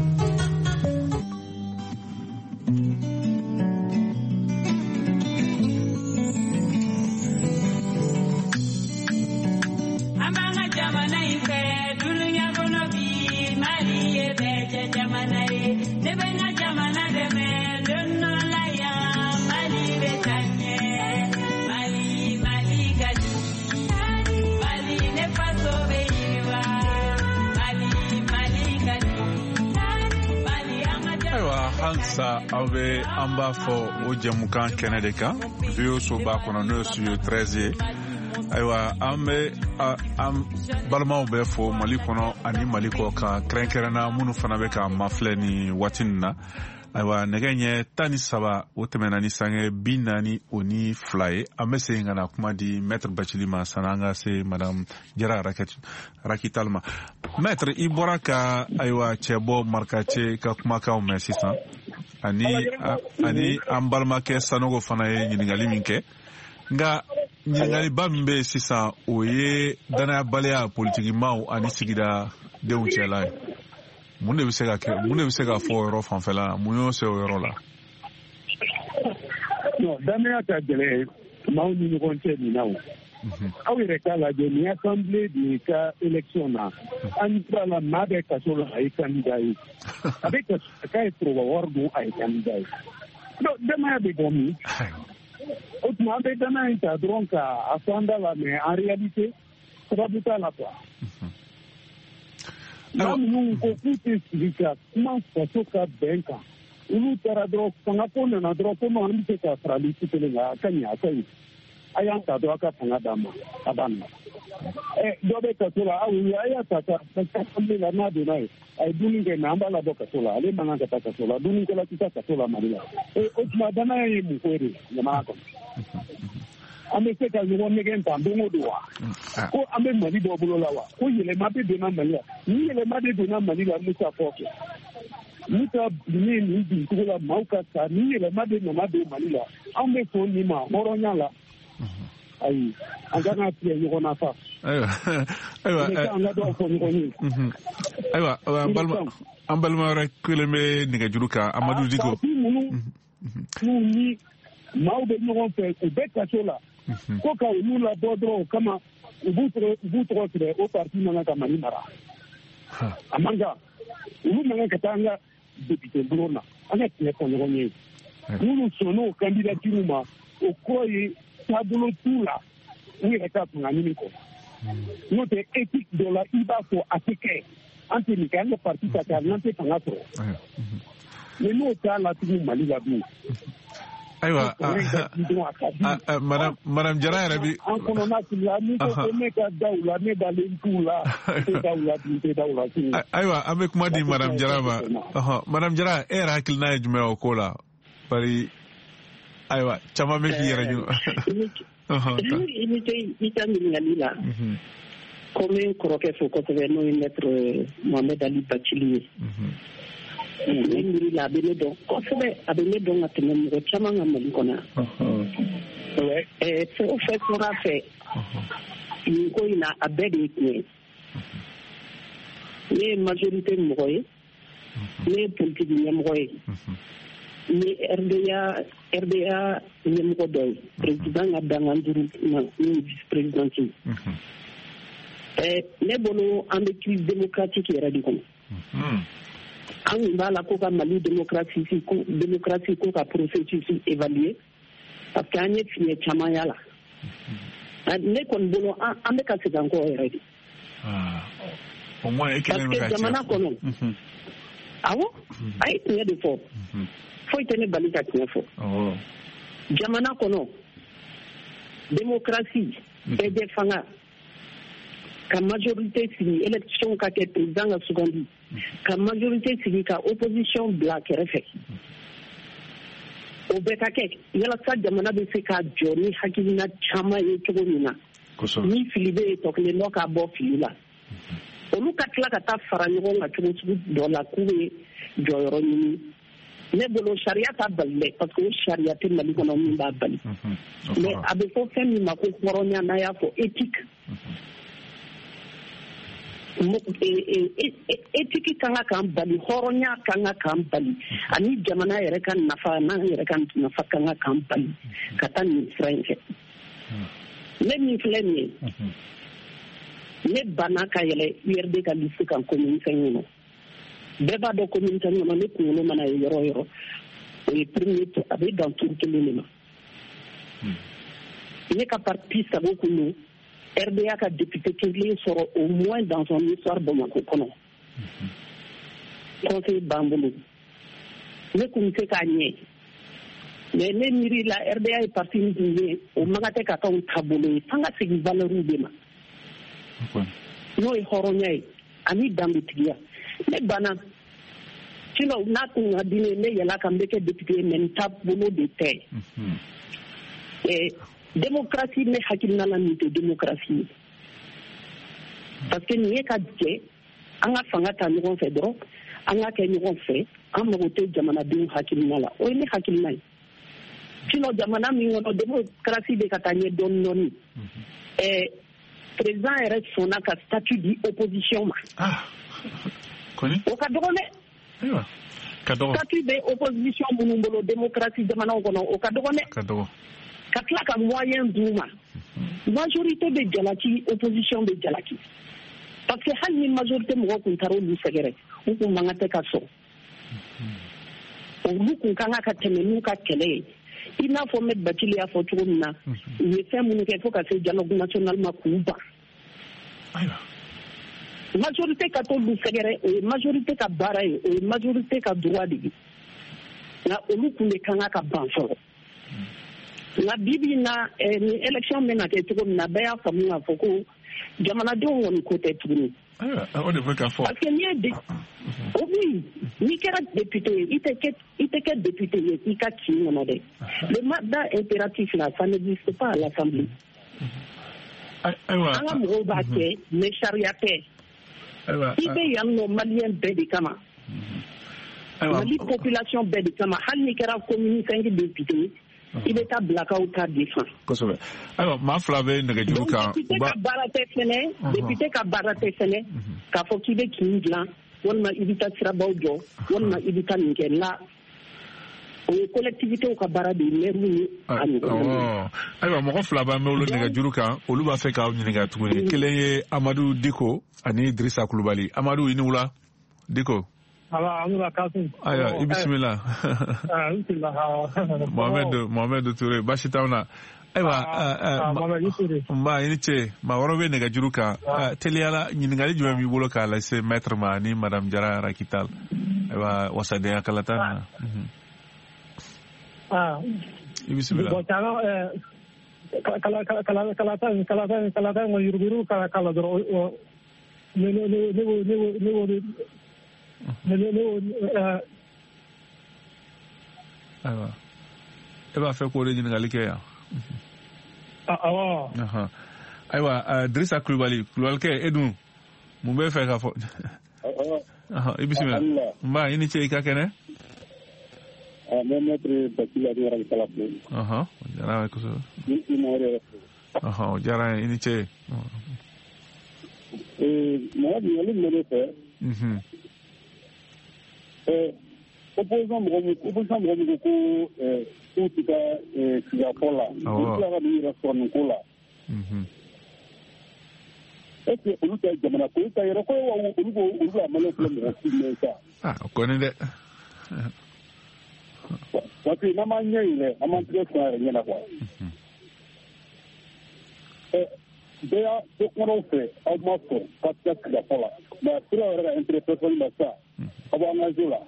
Halisa aw bɛ an b'a fɔ o jɛmukan kɛnɛ de kan VOA soba kɔnɔ n'o ye studio 13 ye ayiwa an bɛ an balimaw bɛ fɔ Mali kɔnɔ ani Mali kɔ kan kɛrɛnkɛrɛnna minnu fana bɛ ka mafilɛ ni waati nin na ayiwa nɛgɛ ɲɛ 13 o tɛmɛna ni sange 42 ye an bɛ segin ka na kuma di Maître Bacili ma sanni an ka se Madame Jara Rakital ma Maître i bɔra ka ayiwa cɛbɔ Markace ka kumakanw mɛn sisan ani an balimakɛ Sanogo fana ye ɲininkali min kɛ nka ɲininkaliba min bɛ sisan o ye danayabaliya politikimaw ani sigida denw cɛla ye mun de bɛ se ka fɔ o yɔrɔ fanfɛla mun y'o se o yɔrɔ la. danaya ka gɛlɛn maaw ni ɲɔgɔn cɛ nin na o aw yɛrɛ k'a lajɛ nin assemblée de ka élection na an b'a la maa bɛ kaso la a ye candidat ye a bɛ kaso k'a ye foroba wari don a ye candidat ye danaya bɛ bɔ min o tuma an bɛ danaya in ta dɔrɔn k'a fɔ an da la mais en réalité sababu t'a la quoi. maa minnu ko k'u tɛ sigi ka kuma faso ka bɛn kan olu taara dɔrɔn fanga ko nana dɔrɔn ko non an bɛ se ka farali su kelen kan a ka ɲi a ka ɲi a y'an ta dɔrɔn a ka fanga d'a ma a b'a na dɔ bɛ kaso la aw a y'a ta assemblée la n'a donna ye a ye dumuni kɛ mais an b'a labɔ kaso la ale man kan ka taa kaso la dumunikɛla tɛ taa kaso la Mali la o tuma danaya ye mun ko de jamana kɔnɔ an bɛ se ka ɲɔgɔn nɛgɛn ta don o don wa ko an bɛ Mali bɔ bolo la wa ko yɛlɛma bɛ donna Mali la ni yɛlɛma de donna Mali la Musa fɔ kɛ Musa binnen nin bin cogo la maaw ka sa ni yɛlɛma de nana don Mali la an bɛ sɔn nin ma hɔrɔnya la ayi an ka n'a tigɛ ɲɔgɔn na fa ayiwa an ka dɔw fɔ ɲɔgɔn ye ayiwa an balima wɛrɛ kelen bɛ nɛgɛjuru kan Amadu Diko ni maaw bɛ ɲɔgɔn fɛ u bɛ kaso la ko ka olu labɔ dɔrɔn o kama u b'u tɔgɔ sɛbɛn o parti nana ka Mali mara a man kan olu man ka taa an ka député bulon na an ka tiɲɛ fɔ ɲɔgɔn ye minnu sɔnn'o candidature ma o kɔrɔ ye taabolo t'u la u yɛrɛ ka fanga ɲini kɔ n'o tɛ éthique dɔ la i b'a fɔ a tɛ kɛ an tɛ nin kɛ an ka parti ta kɛ n'an tɛ fanga sɔrɔ mais n'o t'a la tugun Mali la dun. Ayiwa madame Jara yɛrɛ bi an kɔnɔna la ni ko ne ka daw la ne dalen t'u la ayiwa an bɛ kuma di madame Jara ma madame Jara e yɛrɛ hakilina ye jumɛn o ko la bari ayiwa caman bɛ k'i yɛrɛ ɲini i ka ɲininkali la ko n bɛ n kɔrɔkɛ fo kosɛbɛ n'o ye maître Mohamed Ali Bachili ye ne miiri la a bɛ ne dɔn kosɛbɛ a bɛ ne dɔn ka tɛmɛ mɔgɔ caman ka Mali kɔnɔ fɛn o fɛn fɔra fɛ nin ko in na a bɛɛ de ye tiɲɛ ne ye majorité mɔgɔ ye ne ye politique ɲɛmɔgɔ ye ne RDA ɲɛmɔgɔ dɔ ye président ka dangan duuru na ne ye vice présidente ye ne bolo an bɛ crise démocratique yɛrɛ de kɔnɔ an kun b'a la ko ka Mali démocratie ko ka processus évaluer parce que an ye fiɲɛ caman y'a la ne kɔni bolo an bɛ ka segin an kɔ yɛrɛ de parce que jamana kɔnɔ awɔ a ye tiɲɛ de fɔ foyi tɛ ne bali ka tiɲɛ fɔ jamana kɔnɔ démocratie bɛɛ bɛ fanga ka majorité sigi élection ka kɛ président ka sugandi ka majorité sigi ka opposition bila kɛrɛfɛ o bɛɛ ka kɛ yalasa jamana bɛ se ka jɔ ni hakilina caman ye cogo min na ni fili bɛ yen tɔ kelen dɔ ka bɔ fili la olu ka tila ka taa fara ɲɔgɔn kan cogo sugu dɔ la k'u bɛ jɔyɔrɔ ɲini ne bolo sariya t'a bali dɛ parce que o sariya tɛ Mali kɔnɔ min b'a bali mais a bɛ fɔ fɛn min ma ko hɔrɔnya n'a y'a fɔ éthique éthique kan ka kan bali hɔrɔnya kan ka kan bali ani jamana yɛrɛ ka nafa n'an yɛrɛ ka nafa kan ka kan bali ka taa nin sira in fɛ ne min filɛ nin ye ne banna ka yɛlɛ URD ka liste kan communiqué kɔnɔ bɛɛ b'a dɔn communiqué kɔnɔ ne kunkolo mana ye yɔrɔ o yɔrɔ o ye premier tour a bɛ dan tour kelen de ma ne ka parti sago kun don RDA ka député kelen sɔrɔ au moins dans son histoire Bamakɔ kɔnɔ conseil b'an bolo ne kun tɛ k'a ɲɛ mais ne miiri la RDA ye parti min ye o maga tɛ ka k'anw taabolo ye f'an ka segin valeurs de ma n'o ye hɔrɔnya ye ani danbetigiya ne banna sinon n'a kun ka di ne ne yɛlɛ kan n bɛ kɛ député ye mais n taabolo de tɛ démocratie ne hakilina la nin tɛ démocratie ye parce que nin ye ka jɛ an ka fanga ta ɲɔgɔn fɛ dɔrɔn an ka kɛ ɲɔgɔn fɛ an mago tɛ jamanadenw hakilina la o ye ne hakilina ye sinon jamana min kɔnɔ démocratie bɛ ka taa ɲɛ dɔɔni dɔɔni président yɛrɛ sɔnna ka statut di opposition ma o ka dɔgɔ dɛ statut bɛ opposition minnu bolo démocratie jamanaw kɔnɔ o ka dɔgɔ dɛ ka tila ka moyen d'u ma majorité bɛ jalaki opposition bɛ jalaki parce que hali ni majorité mɔgɔ kun taara olu sɛgɛrɛ u kun man kan tɛ ka sɔn olu kun kan ka tɛmɛ n'u ka kɛlɛ ye i n'a fɔ Maître Bachili y'a fɔ cogo min na u ye fɛn minnu kɛ fo ka se dialogue national ma k'u ban majorité ka t'olu sɛgɛrɛ o ye majorité ka baara ye o ye majorité ka droit de ye nka olu kun de kan ka ban fɔlɔ nka bibi na ni élection bɛna kɛ cogo min na bɛɛ y'a faamu k'a fɔ ko jamanadenw kɔni ko tɛ tuguni parce que n'i ye n'i kɛra député ye i tɛ kɛ député ye i ka kin kɔnɔ dɛ le mandat impératif là ça n'existe pas à l'Assemblée an ka mɔgɔw b'a kɛ mais sariya tɛ i bɛ yan nɔ maliyɛn bɛɛ de kama Mali population bɛɛ de kama hali n'i kɛra commune 5 député i bɛ taa bilakaw ta défend kosɛbɛ ayiwa maa fila bɛ nɛgɛjuru kan député ka baara tɛ fɛnɛ k'a fɔ k'i bɛ kin dilan walima i bɛ taa sirabaw jɔ walima i bɛ taa nin kɛ la o ye collectivitéw ka baara de ye maire ni a ɲɔgɔn ayiwa mɔgɔ fila b'an bɛ olu nɛgɛjuru kan olu b'a fɛ k'aw ɲininka tuguni kelen ye Amadu Diko ani Dirisa Kulubali Amadu i ni wula Diko. Ala amuna kasim. Aya, bismillah. Bismillah. Mohamed Touré, Bashitauna. Aiwa, mba ini ce, ma waro be nega juru kan. Teliala nyingali juma mi bolo ka la se maître ma ni madame Jara Rakital. Aiwa, wasade akalatan. Bismillah. Kalatan yuru kala dro. Eba fɛ k'o de ɲininkali kɛ yan. Awɔ. Ayiwa Dirisa Kulubalikɛ e dun mun bɛ fɛ ka fɔ. I bisimila. Nba i ni ce i ka kɛnɛ. Ne maître Basile Adi Rakital filɛ. O diyara n ye kosɛbɛ. O diyara n ye i ni ce. Mɔgɔ ɲininkali min bɛ ne fɛ. Opposant mɔgɔ min ko k'u ti ka sigafɔ la, k'u tila ka n'u yɛrɛ sɔrɔ nin ko la. Est-ce que olu tɛ jamana ko ta yɛrɛ ko ye wa olu ka maliyɛn filɛ mɔgɔ si mɛn sa? O kɔni dɛ. Parce que n'an m'an ɲɛ yɛlɛ, an m'an tigɛ sɔn a yɛrɛ ɲɛna quoi. Bɛɛ y'a ko kumanaw fɛ, aw ma sɔn k'a ti ka sigafɔ la. Mais sira yɛrɛ ka intérêt personnel ma sa, aw b'an engagé o la.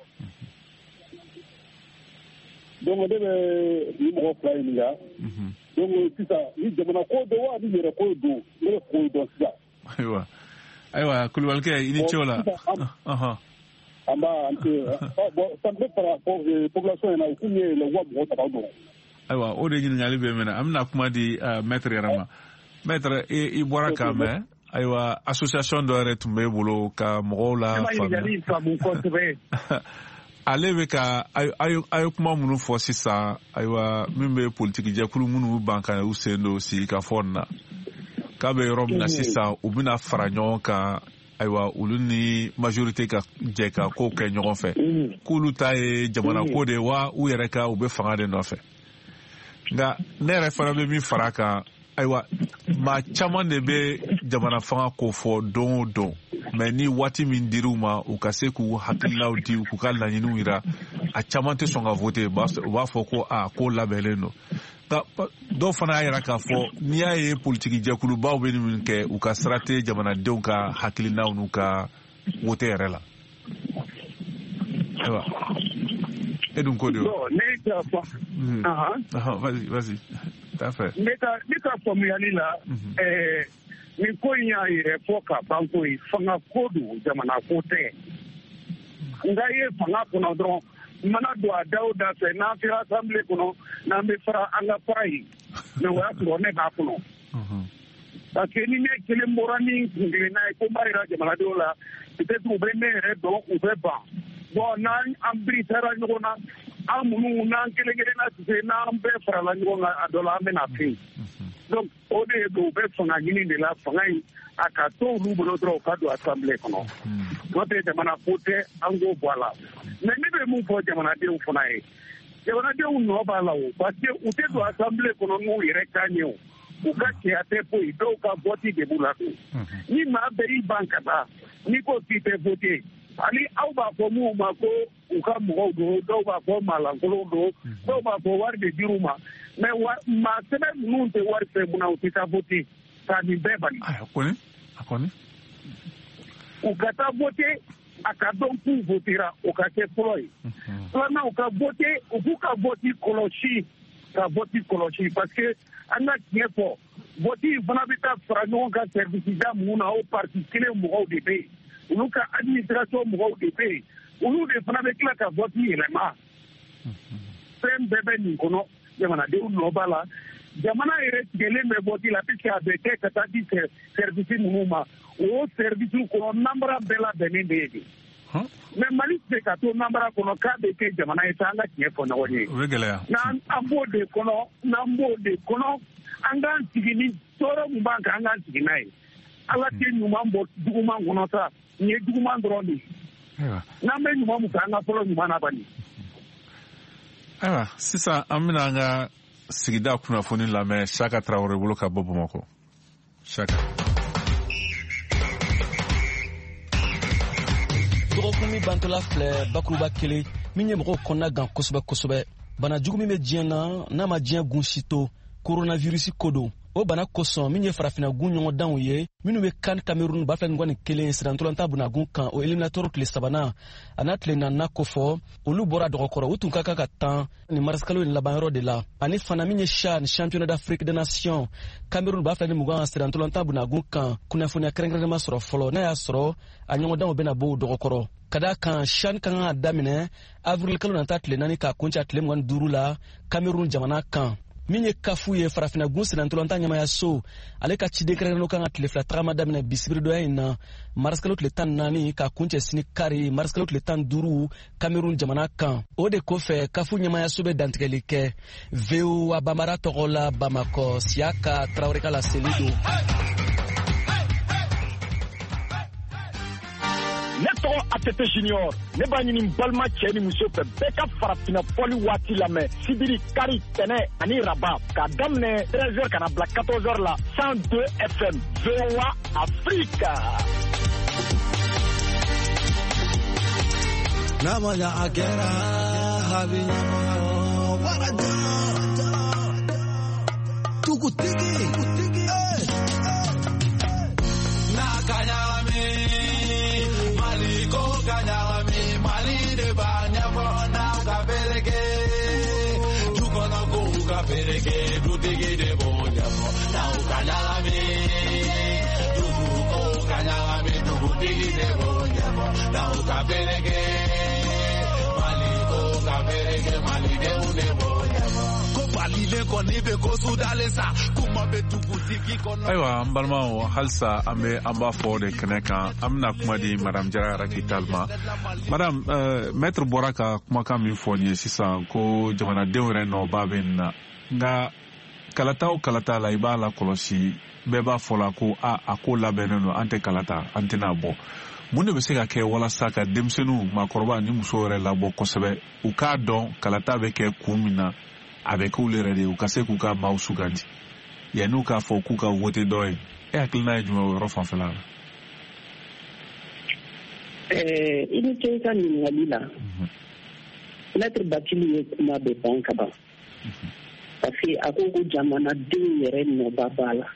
Donc ne bɛ ni mɔgɔ fila ɲininka. Donc sisan ni jamana ko don wa ni yɛrɛ ko don ne bɛ k'o dɔn sisan. Ayiwa Kulubalikɛ i ni ce o la. An b'a an ce bon san bɛ fara population ɲɛna u k'u ye le wa mɔgɔ ta dɔn. Ayiwa o de ɲininkali bɛ mɛnɛ an bɛna kuma di maître yɛrɛ ma. Maître i bɔra k'a mɛn ayiwa association dɔ yɛrɛ tun b'e bolo ka mɔgɔw la faamuya. Ale bɛ ka a ye kuma minnu fɔ sisan ayiwa min bɛ politiki jɛkulu minnu ban ka u sen don sigi ka fɔ nin na k'a bɛ yɔrɔ min na sisan u bɛna fara ɲɔgɔn kan ayiwa olu ni majorité ka jɛ ka kow kɛ ɲɔgɔn fɛ k'olu ta ye jamana ko de wa u yɛrɛ ka u bɛ fanga de nɔfɛ nka ne yɛrɛ fana bɛ min fara a kan ayiwa maa caman de bɛ jamana fanga ko fɔ don o don mɛ ni waati min dir'u ma u ka se k'u hakilinaw di k'u ka laɲiniw yira a caman tɛ sɔn ka vote u b'a fɔ ko ko labɛnlen don dɔw fana y'a yira k'a fɔ n'i y'a ye politiki jɛkulubaw bɛ nin kɛ u ka sira tɛ jamanadenw ka hakilinaw n'u ka vote yɛrɛ la ayiwa e dun ko de o. Vas-y t'a fɛ. Ne ka faamuyali la nin ko in y'a yɛrɛ fɔ ka ban ko ye fanga ko don jamana ko tɛ nka ye fanga kɔnɔ dɔrɔn mana don a da o da fɛ n'an sera assemblée kɔnɔ n'an bɛ fara an ka fara ye mais o y'a sɔrɔ ne b'a kɔnɔ parce que ni ne kelen bɔra ni kun kelen n'a ye ko n b'a jira jamanadenw la peut-être u bɛ ne yɛrɛ dɔn u bɛ ban bon n'an birisara ɲɔgɔn na an minnu n'an kelen kelenna sisan n'an bɛɛ farala ɲɔgɔn kan a dɔ la an bɛna fɛn donc o de ye don u bɛ fanga ɲini de la fanga in a ka to olu bolo dɔrɔn u ka don assemblée kɔnɔ n'o tɛ jamana ko tɛ an k'o bɔ a la mais ne bɛ mun fɔ jamanadenw fana ye jamanadenw nɔ b'a la o parce que u tɛ don assemblée kɔnɔ n'u yɛrɛ kan ye o u ka cɛya tɛ foyi dɔw ka vote de b'u la kun ni maa bɛɛ y'i ban ka taa n'i ko k'i tɛ vote ani aw b'a fɔ minnu ma ko u ka mɔgɔw don dɔw b'a fɔ maalankolonw don dɔw b'a fɔ wari de dir'u ma mais maa sɛbɛn ninnu tɛ wari fɛ munna u tɛ taa vote ka nin bɛɛ bali. A kɔni. U ka taa vote a ka dɔn k'u votera o ka kɛ fɔlɔ ye. Filanan u ka vote u k'u ka vote kɔlɔsi parce que an ka tiɲɛ fɔ vote in fana bɛ taa fara ɲɔgɔn kan service da minnu na o parti kelen mɔgɔw de bɛ yen. Olu ka administration mɔgɔw de bɛ yen olu de fana bɛ tila ka vote yɛlɛma fɛn bɛɛ bɛ nin kɔnɔ jamanadenw nɔ b'a la jamana yɛrɛ tigɛlen bɛ vote la puisque a bɛ kɛ ka taa di service ninnu ma o service kɔnɔ nanbara bɛɛ labɛnnen de ye de mais Mali tɛ se ka to nanbara kɔnɔ k'a bɛ kɛ jamana ye sa an ka tiɲɛ fɔ ɲɔgɔn ye n'an b'o de kɔnɔ an k'an sigi ni tɔɔrɔ min b'an kan an k'an sigi n'a ye ala tɛ ɲuman bɔ juguman kɔnɔ sa nin ye juguman dɔrɔn de n'an bɛ ɲuman mun fɛ an ka fɔlɔ ɲuman na bani. Ayiwa sisan an bɛna an ka sigida kunnafoni lamɛn Saka Tarawele bolo ka bɔ Bamakɔ. Saka. dɔgɔkun min bantɔla filɛ bakuruba kelen min ye mɔgɔw kɔnɔna gan kosɛbɛ kosɛbɛ. Bana jugu min bɛ diɲɛ na n'a ma diɲɛ gun si to coronavirus ko don. O bana kosɔn min ye farafina gun ɲɔgɔndanw ye minnu bɛ kan Cameroun 2021 sirantɔlanta bunagun kan o éliminatoire tile 3nan a n'a tile 4nan kofɔ olu bɔra dɔgɔkɔrɔ u tun ka kan ka tan ni marisikalo ni labanyɔrɔ de la ani fana min ye CHAN championnat d'Afrique des nations Cameroun 2020 sirantɔlanta bunagun kan kunnafoniya kɛrɛnkɛrɛnnɛma sɔrɔ fɔlɔ n'a y'a sɔrɔ a ɲɔgɔndanw bɛna bɔ o dɔgɔkɔrɔ. Ka da kan CHAN kan ka daminɛ avril kalo nata tile 4 k'a kunca tile 25 la Cameroun jamana kan. Min ye kafu ye farafina gun sirantɔlanta ɲamaya so ale ka ciden kɛrɛnkɛrɛnnenw kan ka tile 2 tagama daminɛ bisibiridoya in na marisikalo tile 14 k'a kuncɛ sini kari marisikalo tile 15 Cameroun jamana kan. O de kɔfɛ kafu ɲamaya so bɛ dantigɛli kɛ VOA Bambara tɔgɔ la Bamakɔ Siaka Traoré ka laseli don. Ne tɔgɔ ATT Junior ne b'a ɲini balima cɛ ni muso fɛ bɛɛ ka farafina fɔli waati lamɛn sibiri kari tɛnɛ ani raba k'a daminɛ 13h kana bila 14h la 102 FM VOA Africa. Namanya akera habinya waraja tukutigi nakanyami maliko kanyami mali de banyamo na kabereke tukono ko kabereke dutigi de bonyamo na kanyami tuko kanyami dutigi de bonyamo na kabereke ayiwa an balimaw halisa an b'a fɔ de kɛnɛ kan an bɛna kuma di madame Jara Rakital ma. Madame maître bɔra ka kumakan min fɔ nin ye sisan ko jamanadenw yɛrɛ nɔba bɛ nin na nka kalata o kalata la i b'a la kɔlɔsi bɛɛ b'a fɔ la ko a ko labɛnnen don an tɛ kalata an tɛna bɔ. Mun de bɛ se ka kɛ walasa ka denmisɛnninw maakɔrɔba ni muso yɛrɛ labɔ kosɛbɛ u k'a dɔn kalata bɛ kɛ kun min na a bɛ k'olu yɛrɛ de u ka se k'u ka maaw sugandi yanni k'a fɔ k'u ka vote dɔ ye e hakilina ye jumɛn o yɔrɔ fanfɛla la. I ni ce i ka ɲininkali la Maître Batili ye kuma bɛ ban ka ban parce que a ko ko jamanadenw yɛrɛ nɔba b'a la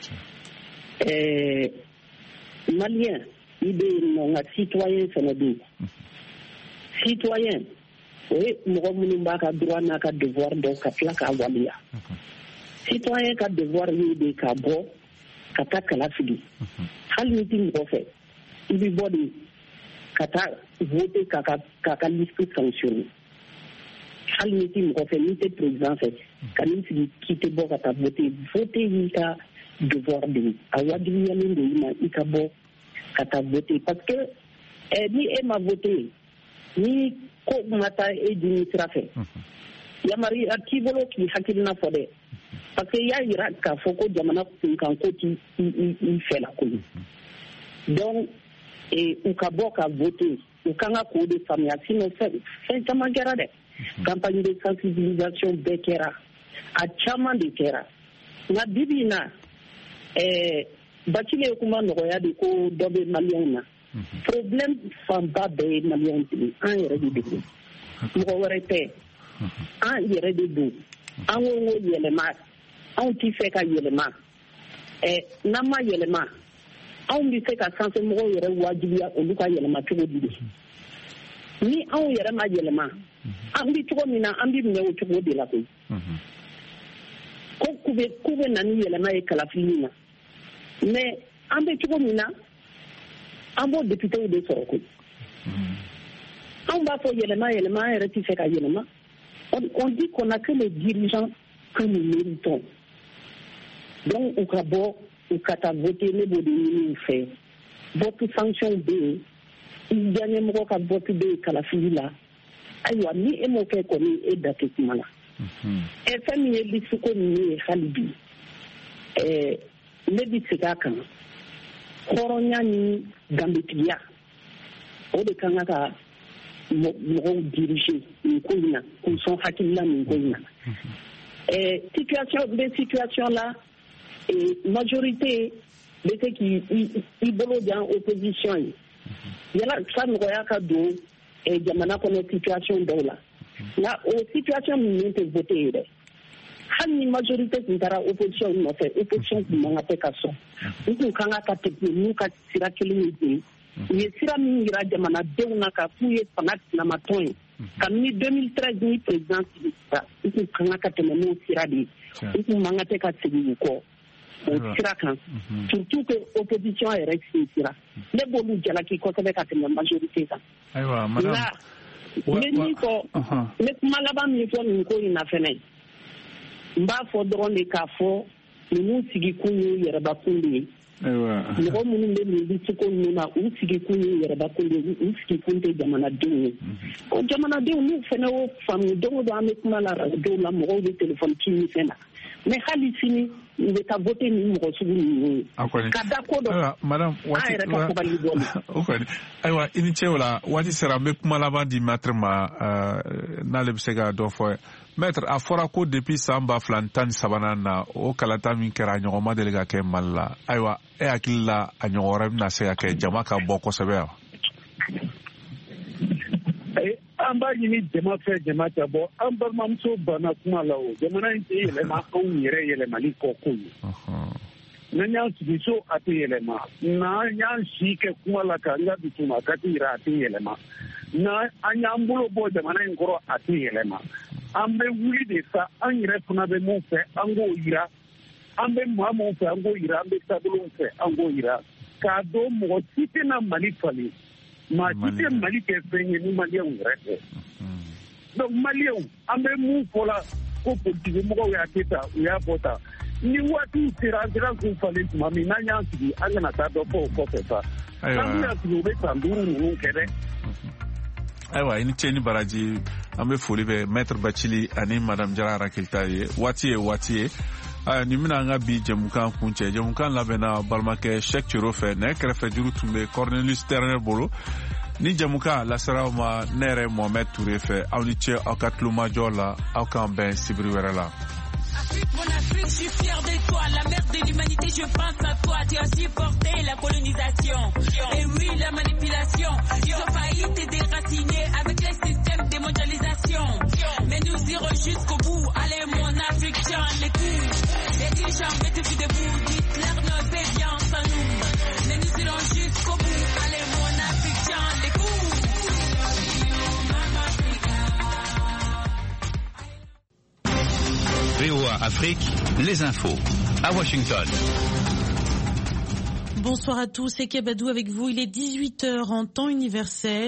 Malien i bɛ yen nɔ nka citoyen fana bɛ yen citoyen o ye mɔgɔ minnu b'a ka droit n'a ka devoir dɔn ka tila k'a waleya citoyen ka devoir ye de ka bɔ ka taa kala fili hali ni tɛ mɔgɔ fɛ i bɛ bɔ de ka taa voter k'a ka liste sanctionner hali ni tɛ mɔgɔ fɛ n'i tɛ président fɛ ka n'i sigi k'i tɛ bɔ ka taa voter y'i ka devoir de ye a wajibiyalen de i ma i ka bɔ ka taa voter parce que ni e ma voter ni ko ma taa e dimi sira fɛ yamariya t'i bolo k'i hakilina fɔ dɛ parce que i y'a yira k'a fɔ ko jamana kunkan ko t'i fɛ la koyi donc u ka bɔ ka voter u kan ka k'o de faamuya sinon fɛn caman kɛra dɛ campagne de sensibilisation bɛɛ kɛra a caman de kɛra nka bibi in na Batile ye kuma nɔgɔya de ko dɔ bɛ maliyɛnw na problème fanba bɛɛ ye maliyɛnw tigɛ an yɛrɛ de don mɔgɔ wɛrɛ tɛ an yɛrɛ de don an ko yɛlɛma anw tɛ fɛ ka yɛlɛma n'an ma yɛlɛma anw bɛ se ka sanfɛmɔgɔw yɛrɛ wajibiya olu ka yɛlɛma cogo di de ni anw yɛrɛ ma yɛlɛma an bɛ cogo min na an bɛ minɛ o cogo de la koyi ko k'u bɛ na ni yɛlɛma ye kalafili na mais an bɛ cogo min na an b'o députéw de sɔrɔ koyi anw b'a fɔ yɛlɛma an yɛrɛ tɛ fɛ ka yɛlɛma on dit qu'on a que les dirigeants que nous méritons donc u ka bɔ u ka taa voter ne b'o de ɲini u fɛ vote sanction bɛ yen i ɲɛmɔgɔ ka vote bɛ yen kalafili la ayiwa ni e m'o kɛ kɔni e da tɛ kuma la fɛn min ye liste ko nin ye hali bi ne bɛ segin a kan hɔrɔnya ni danbetigiya o de kan ka mɔgɔw diriger nin ko in na k'u sɔn hakilila nin ko in na situation la majorité bɛ se k'i bolo jan opposition ye yala sa nɔgɔya ka don jamana kɔnɔ situation dɔw la nka o situation ninnu tɛ vote ye dɛ hali ni majorité tun taara opposition nɔfɛ opposition tun man kan tɛ ka sɔn u tun kan ka tɛmɛ n'u ka sira kelen ye ten u ye sira min yira jamanadenw na ka f'u ye fanga tilamatɔn ye kabini 2013 ni président sigila u tun kan ka tɛmɛ n'o sira de ye u tun man kan tɛ ka segin u kɔ o sira kan surtout que opposition yɛrɛ sinsira ne b'olu jalaki kosɛbɛ ka tɛmɛ majorité kan nka ne min fɔ ne kuma laban min fɔ nin ko in na fɛnɛ n b'a fɔ dɔrɔn de k'a fɔ ninnu sigikun ye yɛrɛbakun de ye mɔgɔ minnu bɛ nin disiko ninnu na u sigikun ye yɛrɛbakun de ye u sigikun tɛ jamanadenw ye o jamanadenw n'u fɛnɛ y'o faamu don o don an bɛ kuma la radio la mɔgɔw bɛ téléphone ci ni fɛn na mais hali sini u bɛ taa vote ni mɔgɔ sugu ninnu ye ka da ko dɔ an yɛrɛ ka sabali dɔɔni. Ayiwa i ni ce o la waati sera an bɛ kuma laban di maître ma n'ale bɛ se ka dɔ fɔ maître a fɔra ko depuis san 2013 na o kalata min kɛra a ɲɔgɔn ma deli ka kɛ Mali la ayiwa e hakili la a ɲɔgɔn wɛrɛ bɛna se ka kɛ jama ka bɔ kosɛbɛ wa. An b'a ɲini jama fɛ jama tɛ bɔ an balimamuso banna kuma la o jamana in tɛ yɛlɛma anw yɛrɛ yɛlɛmali kɔ ko ye n'an y'an sigi so a tɛ yɛlɛma n'an y'an si kɛ kuma la k'an ka dusuma a ka tɛ yira a tɛ yɛlɛma n'an y'an bolo bɔ jamana in kɔrɔ a tɛ yɛlɛma an bɛ wuli de sa an yɛrɛ fana bɛ mun fɛ an k'o yira an bɛ maa mun fɛ an k'o yira an bɛ taabolo fɛ an k'o yira k'a dɔn mɔgɔ si tɛna Mali falen maa si tɛ Mali kɛ fɛn ye ni maliyɛnw yɛrɛ tɛ donc maliyɛnw an bɛ mun fɔ la ko politiki mɔgɔw y'a kɛ tan u y'a fɔ tan ni waatiw sera an sera k'u falen tuma min n'an y'an sigi an kana taa dɔ fɔ o kɔfɛ sa an bɛna sigi u bɛ san 5 ninnu kɛ dɛ. Ayiwa i ni ce ni baraji an bɛ foli bɛ maître Bacili ani madame Jara Arakilita ye waati ye nin bɛna an ka bi jɛmukan kuncɛ jɛmukan labɛnna balimakɛ Cheikh Thioro fɛ ne kɛrɛfɛ juru tun bɛ Cornelius Terner bolo ni jɛmukan laseraw ma ne yɛrɛ Mohamed Touré fɛ aw ni ce aw ka tulomajɔ la aw k'an bɛn sibiri wɛrɛ la. Mon Afrique, je suis fière de toi, la mère de l'humanité, je pense à toi. Tu as supporté la colonisation, et oui, la manipulation. Ils ont failli te déraciner avec les systèmes de mondialisation. Mais nous irons jusqu'au bout. Allez, mon Afrique, tiens les couilles. Les dirigeants mettez-vous debout, Hitler ne fait bien sans nous. Mais nous irons jusqu'au bout. Allez, mon Afrique, tiens les couilles. VOA Afrique, les infos, à Washington. Bonsoir à tous, c'est Kebadou avec vous. Il est 18h en temps universel.